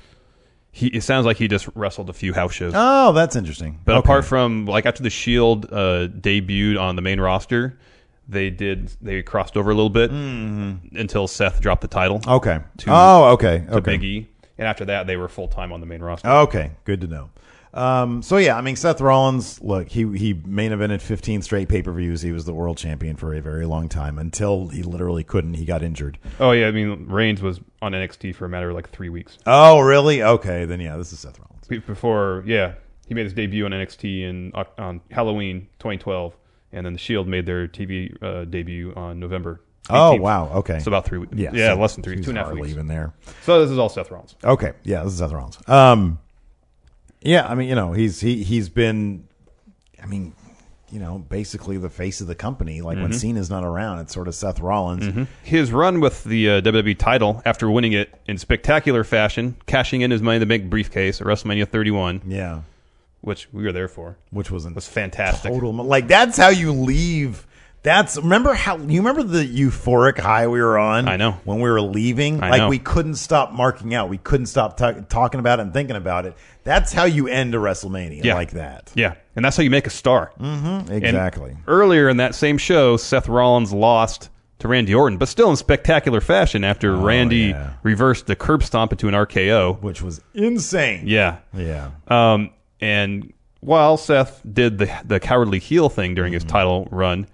[SPEAKER 2] he it sounds like he just wrestled a few house shows.
[SPEAKER 1] Oh, that's interesting.
[SPEAKER 2] But
[SPEAKER 1] Okay.
[SPEAKER 2] apart from like after the Shield uh, debuted on the main roster, they did they crossed over a little bit
[SPEAKER 1] Mm-hmm.
[SPEAKER 2] until Seth dropped the title
[SPEAKER 1] Okay.
[SPEAKER 2] to-
[SPEAKER 1] oh, okay.
[SPEAKER 2] to
[SPEAKER 1] okay.
[SPEAKER 2] Big E, and after that they were full time on the main roster.
[SPEAKER 1] Okay, good to know. Um, so yeah, I mean Seth Rollins. Look, he he main evented fifteen straight pay per views. He was the world champion for a very long time until he literally couldn't. He got injured.
[SPEAKER 2] Oh yeah, I mean Reigns was on N X T for a matter of like three weeks
[SPEAKER 1] Oh really? Okay, then yeah, this is Seth Rollins.
[SPEAKER 2] before. Yeah, he made his debut on N X T in Oc- on Halloween twenty twelve, and then the Shield made their T V uh, debut on November
[SPEAKER 1] Oh
[SPEAKER 2] eighteenth.
[SPEAKER 1] wow. Okay.
[SPEAKER 2] So about three weeks.
[SPEAKER 1] yeah,
[SPEAKER 2] Yeah,
[SPEAKER 1] so
[SPEAKER 2] less than three,
[SPEAKER 1] he's
[SPEAKER 2] two and a half
[SPEAKER 1] hardly
[SPEAKER 2] weeks.
[SPEAKER 1] even there.
[SPEAKER 2] So this is all Seth Rollins.
[SPEAKER 1] Okay, yeah, this is Seth Rollins. Um, yeah, I mean you know he's he he's been, I mean. You know, basically the face of the company. Like
[SPEAKER 2] Mm-hmm.
[SPEAKER 1] when Cena's not around, it's sort of Seth Rollins.
[SPEAKER 2] His run with the uh, W W E title after winning it in spectacular fashion, cashing in his Money in the Bank briefcase at WrestleMania thirty-one,
[SPEAKER 1] Yeah,
[SPEAKER 2] which we were there for,
[SPEAKER 1] which wasn't
[SPEAKER 2] was fantastic.
[SPEAKER 1] total like that's how you leave. That's remember how you remember the euphoric high we were on.
[SPEAKER 2] I know.
[SPEAKER 1] when we were leaving,
[SPEAKER 2] I
[SPEAKER 1] like
[SPEAKER 2] know.
[SPEAKER 1] we couldn't stop marking out. We couldn't stop ta- talking about it and thinking about it. That's how you end a WrestleMania
[SPEAKER 2] Yeah.
[SPEAKER 1] like that.
[SPEAKER 2] Yeah, and that's how you make a star.
[SPEAKER 1] Mm-hmm.
[SPEAKER 2] And
[SPEAKER 1] Exactly.
[SPEAKER 2] earlier in that same show, Seth Rollins lost to Randy Orton, but still in spectacular fashion after Randy
[SPEAKER 1] Oh, yeah.
[SPEAKER 2] reversed the curb stomp into an R K O.
[SPEAKER 1] Which was insane.
[SPEAKER 2] Yeah.
[SPEAKER 1] Yeah.
[SPEAKER 2] Um, and while Seth did the the cowardly heel thing during
[SPEAKER 1] Mm-hmm.
[SPEAKER 2] his title run,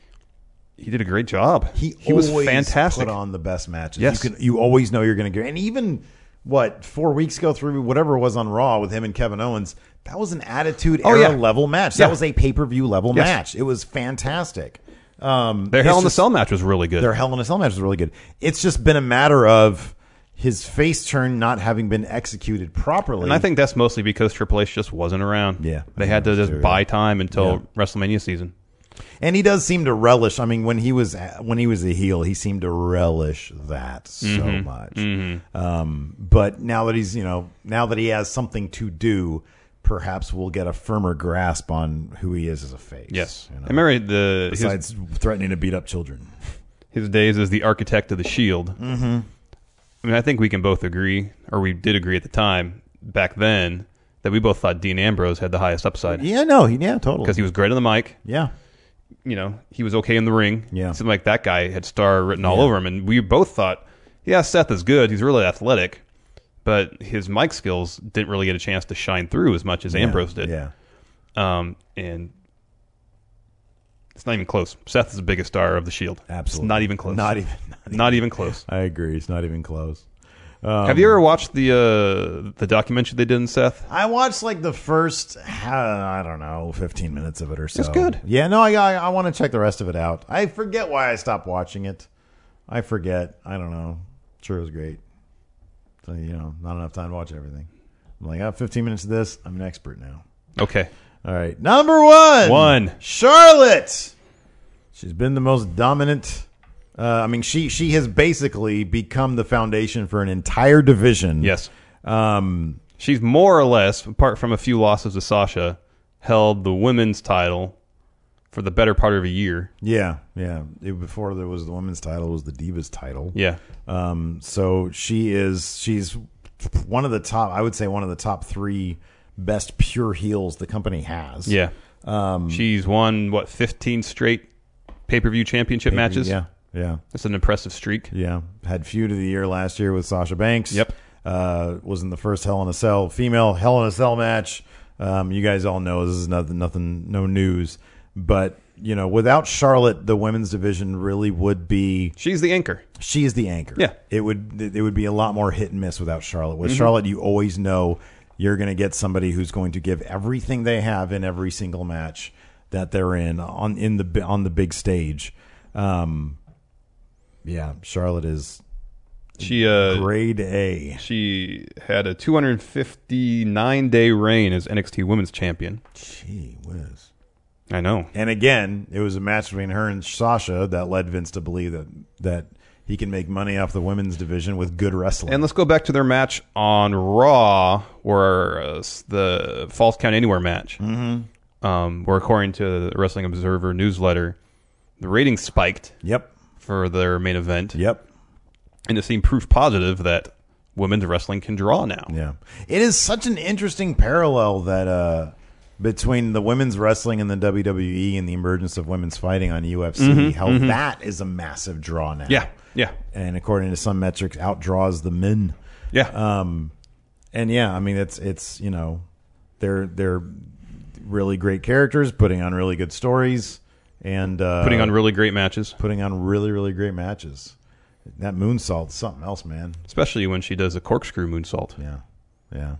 [SPEAKER 2] he did a great job.
[SPEAKER 1] He,
[SPEAKER 2] was
[SPEAKER 1] always
[SPEAKER 2] fantastic.
[SPEAKER 1] Put on the best matches.
[SPEAKER 2] Yes.
[SPEAKER 1] You can. You always know you're going to get. And even what four weeks ago, through whatever it was on Raw with him and Kevin Owens, that was an Attitude
[SPEAKER 2] Oh,
[SPEAKER 1] Era
[SPEAKER 2] yeah.
[SPEAKER 1] level match.
[SPEAKER 2] Yeah.
[SPEAKER 1] That was a pay per view level
[SPEAKER 2] Yes.
[SPEAKER 1] match. It was fantastic. Um,
[SPEAKER 2] Their
[SPEAKER 1] it's
[SPEAKER 2] Hell in the
[SPEAKER 1] just-
[SPEAKER 2] Cell match was really good.
[SPEAKER 1] Their Hell in a Cell match was really good. It's just been a matter of his face turn not having been executed properly.
[SPEAKER 2] And I think that's mostly because Triple H just wasn't around.
[SPEAKER 1] Yeah,
[SPEAKER 2] They
[SPEAKER 1] I
[SPEAKER 2] had to
[SPEAKER 1] think
[SPEAKER 2] just
[SPEAKER 1] that's true,
[SPEAKER 2] buy
[SPEAKER 1] yeah.
[SPEAKER 2] time until
[SPEAKER 1] Yeah.
[SPEAKER 2] WrestleMania season.
[SPEAKER 1] And he does seem to relish. I mean, when he was when he was a heel, he seemed to relish that so
[SPEAKER 2] Mm-hmm.
[SPEAKER 1] much. Um, but now that he's you know now that he has something to do, perhaps we'll get a firmer grasp on who he is as a face.
[SPEAKER 2] Yes.
[SPEAKER 1] you know?
[SPEAKER 2] I remember the his,
[SPEAKER 1] Besides threatening to beat up children.
[SPEAKER 2] his days as the architect of the Shield. Mm-hmm. I mean, I think we can both agree, or we did agree at the time, back then, that we both thought Dean Ambrose had the highest upside.
[SPEAKER 1] Yeah, no, he, yeah, totally.
[SPEAKER 2] Because he was great on the mic.
[SPEAKER 1] yeah,
[SPEAKER 2] You know, he was okay in the ring.
[SPEAKER 1] Yeah.
[SPEAKER 2] It seemed like that guy had star written all
[SPEAKER 1] Yeah.
[SPEAKER 2] over him. And we both thought, yeah, Seth is good. He's really athletic. But his mic skills didn't really get a chance to shine through as much as Ambrose did.
[SPEAKER 1] Yeah.
[SPEAKER 2] Um, and it's not even close. Seth is the biggest star of the Shield.
[SPEAKER 1] Absolutely.
[SPEAKER 2] It's not even close.
[SPEAKER 1] Not even. Not even.
[SPEAKER 2] Not even close.
[SPEAKER 1] I agree. It's not even close. Um,
[SPEAKER 2] Have you ever watched the uh, the documentary they did in Seth?
[SPEAKER 1] I watched like the first, uh, I don't know, fifteen minutes of it or so.
[SPEAKER 2] It's good.
[SPEAKER 1] Yeah, no, I I, I want to check the rest of it out. I forget why I stopped watching it. I forget. I don't know. Sure, it was great. So you know, not enough time to watch everything. I'm like, oh, fifteen minutes of this, I'm an expert now.
[SPEAKER 2] Okay.
[SPEAKER 1] All right. Number one.
[SPEAKER 2] One.
[SPEAKER 1] Charlotte. She's been the most dominant. Uh, I mean, she she has basically become the foundation for an entire division.
[SPEAKER 2] Yes.
[SPEAKER 1] Um,
[SPEAKER 2] She's more or less, apart from a few losses to Sasha, held the women's title for the better part of a year.
[SPEAKER 1] Yeah, yeah. It, before there was the women's title, it was the Divas title.
[SPEAKER 2] Yeah.
[SPEAKER 1] Um, so she is, she's one of the top, I would say one of the top three best pure heels the company has.
[SPEAKER 2] Yeah.
[SPEAKER 1] Um,
[SPEAKER 2] She's won, what, fifteen straight pay-per-view championship matches?
[SPEAKER 1] Yeah, yeah.
[SPEAKER 2] That's an impressive streak.
[SPEAKER 1] Yeah. Had feud of the year last year with Sasha Banks.
[SPEAKER 2] Yep.
[SPEAKER 1] Uh, was in the first Hell in a Cell, female Hell in a Cell match. Um, you guys all know this is nothing, nothing, no news. But, you know, without Charlotte, the women's division really would be.
[SPEAKER 2] She's the anchor.
[SPEAKER 1] She is the anchor.
[SPEAKER 2] Yeah.
[SPEAKER 1] It would, it would be a lot more hit and miss without Charlotte. With
[SPEAKER 2] Mm-hmm.
[SPEAKER 1] Charlotte, you always know you're going to get somebody who's going to give everything they have in every single match that they're in on, in the, on the big stage. Um, yeah, Charlotte is.
[SPEAKER 2] She uh,
[SPEAKER 1] grade A.
[SPEAKER 2] She had a two hundred fifty-nine day reign as N X T Women's Champion.
[SPEAKER 1] Gee whiz.
[SPEAKER 2] I know.
[SPEAKER 1] And again, it was a match between her and Sasha that led Vince to believe that that he can make money off the women's division with good wrestling.
[SPEAKER 2] And let's go back to their match on Raw, where uh, the Falls Count Anywhere match, mm-hmm. um, where according to the Wrestling Observer newsletter, the ratings spiked.
[SPEAKER 1] Yep.
[SPEAKER 2] For their main event.
[SPEAKER 1] Yep.
[SPEAKER 2] And it seemed proof positive that women's wrestling can draw now.
[SPEAKER 1] Yeah. It is such an interesting parallel that uh, between the women's wrestling and the W W E and the emergence of women's fighting on U F C,
[SPEAKER 2] mm-hmm,
[SPEAKER 1] how
[SPEAKER 2] mm-hmm.
[SPEAKER 1] that is a massive draw now.
[SPEAKER 2] Yeah. Yeah.
[SPEAKER 1] And according to some metrics, outdraws the men.
[SPEAKER 2] Yeah.
[SPEAKER 1] Um, and yeah, I mean, it's, it's, you know, they're, they're really great characters putting on really good stories and uh,
[SPEAKER 2] putting on really great matches.
[SPEAKER 1] Putting on really, really great matches. That moonsault's something else, man.
[SPEAKER 2] Especially when she does a corkscrew moonsault.
[SPEAKER 1] Yeah, yeah.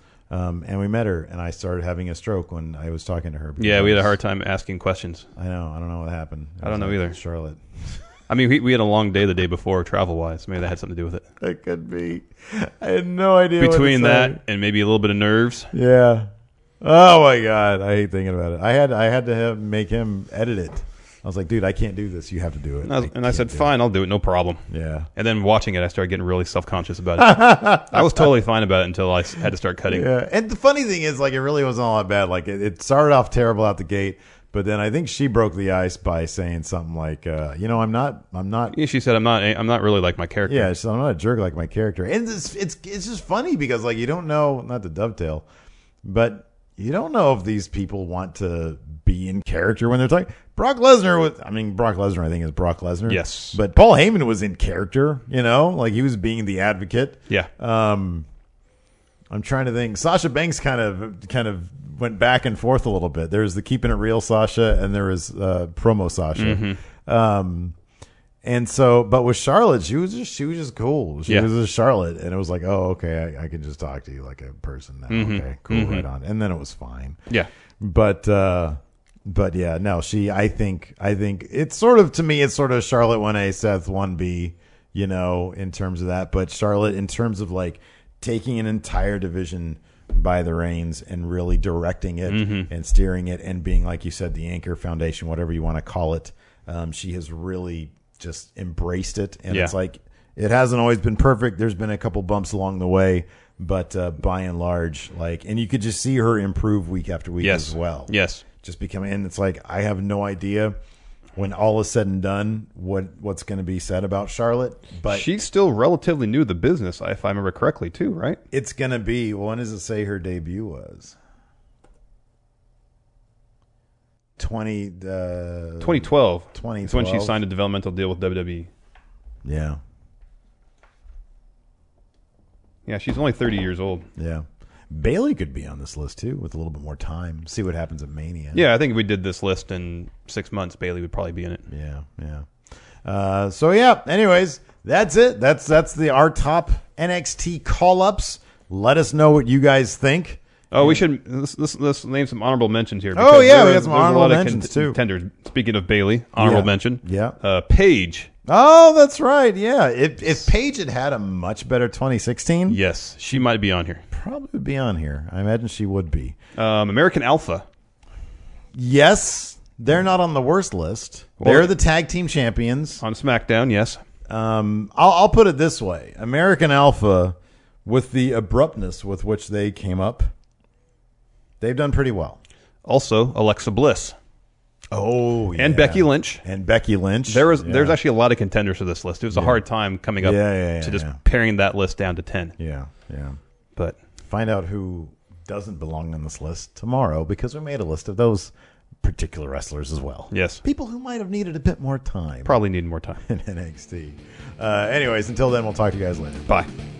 [SPEAKER 1] Um, and we met her, and I started having a stroke when I was talking to her.
[SPEAKER 2] Yeah, we had a hard time asking questions.
[SPEAKER 1] I know. I don't know what happened.
[SPEAKER 2] I don't know
[SPEAKER 1] like
[SPEAKER 2] either.
[SPEAKER 1] Charlotte.
[SPEAKER 2] I mean, we, we had a long day the day before, travel-wise. Maybe that had something to do with it.
[SPEAKER 1] It could be. I had no idea
[SPEAKER 2] Between
[SPEAKER 1] what to
[SPEAKER 2] that
[SPEAKER 1] say.
[SPEAKER 2] and maybe a little bit of nerves.
[SPEAKER 1] Yeah. Oh, my God. I hate thinking about it. I had I had to have, make him edit it. I was like, dude, I can't do this. You have to do it.
[SPEAKER 2] And I, was,
[SPEAKER 1] I,
[SPEAKER 2] and I said, fine, it. I'll do it. No problem.
[SPEAKER 1] Yeah.
[SPEAKER 2] And then watching it, I started getting really self-conscious about it. I was totally fine about it until I had to start cutting.
[SPEAKER 1] Yeah. And the funny thing is, like, it really wasn't all that bad. Like, it, it started off terrible out the gate, but then I think she broke the ice by saying something like, uh, you know, I'm not, I'm not.
[SPEAKER 2] Yeah, she said, I'm not, I'm not really like my character.
[SPEAKER 1] Yeah, so I'm not a jerk like my character. And it's, it's, it's just funny because, like, you don't know, not to dovetail, but you don't know if these people want to be in character when they're talking. Brock Lesnar was, I mean, Brock Lesnar, I think, is Brock Lesnar.
[SPEAKER 2] Yes.
[SPEAKER 1] But Paul Heyman was in character, you know, like he was being the advocate.
[SPEAKER 2] Yeah.
[SPEAKER 1] Um, I'm trying to think. Sasha Banks kind of, kind of went back and forth a little bit. There was the keeping it real Sasha, and there was uh, promo Sasha.
[SPEAKER 2] Mm-hmm.
[SPEAKER 1] Um, and so, but with Charlotte, she was just, she was just cool. She
[SPEAKER 2] yeah.
[SPEAKER 1] was just Charlotte, and it was like, oh, okay, I, I can just talk to you like a person now.
[SPEAKER 2] Mm-hmm.
[SPEAKER 1] Okay, cool,
[SPEAKER 2] mm-hmm.
[SPEAKER 1] right on. And then it was fine.
[SPEAKER 2] Yeah.
[SPEAKER 1] But, uh, but yeah, no, she, I think, I think it's sort of, to me, it's sort of Charlotte one A, Seth one B, you know, in terms of that. But Charlotte, in terms of like taking an entire division by the reins and really directing it
[SPEAKER 2] mm-hmm.
[SPEAKER 1] and steering it and being, like you said, the anchor foundation, whatever you want to call it. Um, she has really just embraced it. And
[SPEAKER 2] yeah.
[SPEAKER 1] it's like, it hasn't always been perfect. There's been a couple bumps along the way. But uh, by and large, like, and you could just see her improve week after week
[SPEAKER 2] yes.
[SPEAKER 1] as well.
[SPEAKER 2] Yes.
[SPEAKER 1] Just becoming, and it's like, I have no idea when all is said and done what what's going to be said about Charlotte. But
[SPEAKER 2] she's still relatively new to the business, if I remember correctly, too, right?
[SPEAKER 1] it's going to be, when does it say her debut was? twenty, uh,
[SPEAKER 2] twenty twelve.
[SPEAKER 1] twenty twelve.
[SPEAKER 2] It's when she signed a developmental deal with W W E.
[SPEAKER 1] Yeah.
[SPEAKER 2] Yeah, she's only thirty years old.
[SPEAKER 1] Yeah. Bailey could be on this list too with a little bit more time. See what happens at Mania.
[SPEAKER 2] Yeah, I think if we did this list in six months, Bailey would probably be in it.
[SPEAKER 1] Yeah, yeah. Uh, so yeah. Anyways, that's it. That's that's the our top N X T call ups. Let us know what you guys think.
[SPEAKER 2] Oh, we should let's, let's, let's name some honorable mentions here.
[SPEAKER 1] Oh yeah,
[SPEAKER 2] there,
[SPEAKER 1] we got some honorable mentions
[SPEAKER 2] cont-
[SPEAKER 1] too.
[SPEAKER 2] Contenders. Speaking of Bailey, honorable
[SPEAKER 1] Yeah.
[SPEAKER 2] mention.
[SPEAKER 1] Yeah.
[SPEAKER 2] Uh, Paige.
[SPEAKER 1] Oh, that's right. Yeah. If if Paige had had a much better twenty sixteen,
[SPEAKER 2] Yes, she might be on here.
[SPEAKER 1] probably would be on here. I imagine she would be.
[SPEAKER 2] Um, American Alpha.
[SPEAKER 1] Yes, they're not on the worst list. Well, they're the tag team champions
[SPEAKER 2] on SmackDown. Yes.
[SPEAKER 1] Um, I'll, I'll put it this way: American Alpha, with the abruptness with which they came up, they've done pretty well.
[SPEAKER 2] Also, Alexa Bliss.
[SPEAKER 1] Oh, yeah.
[SPEAKER 2] And Becky Lynch.
[SPEAKER 1] And Becky Lynch.
[SPEAKER 2] There was
[SPEAKER 1] yeah.
[SPEAKER 2] There's actually a lot of contenders for this list. It was a
[SPEAKER 1] yeah.
[SPEAKER 2] hard time coming up
[SPEAKER 1] yeah, yeah, yeah,
[SPEAKER 2] to just
[SPEAKER 1] yeah.
[SPEAKER 2] paring that list down to ten.
[SPEAKER 1] Yeah, yeah.
[SPEAKER 2] But
[SPEAKER 1] find out who doesn't belong on this list tomorrow, because we made a list of those particular wrestlers as well.
[SPEAKER 2] Yes.
[SPEAKER 1] People who might have needed a bit more time.
[SPEAKER 2] Probably need more time.
[SPEAKER 1] In N X T. Uh, anyways, until then, we'll talk to you guys later.
[SPEAKER 2] Bye.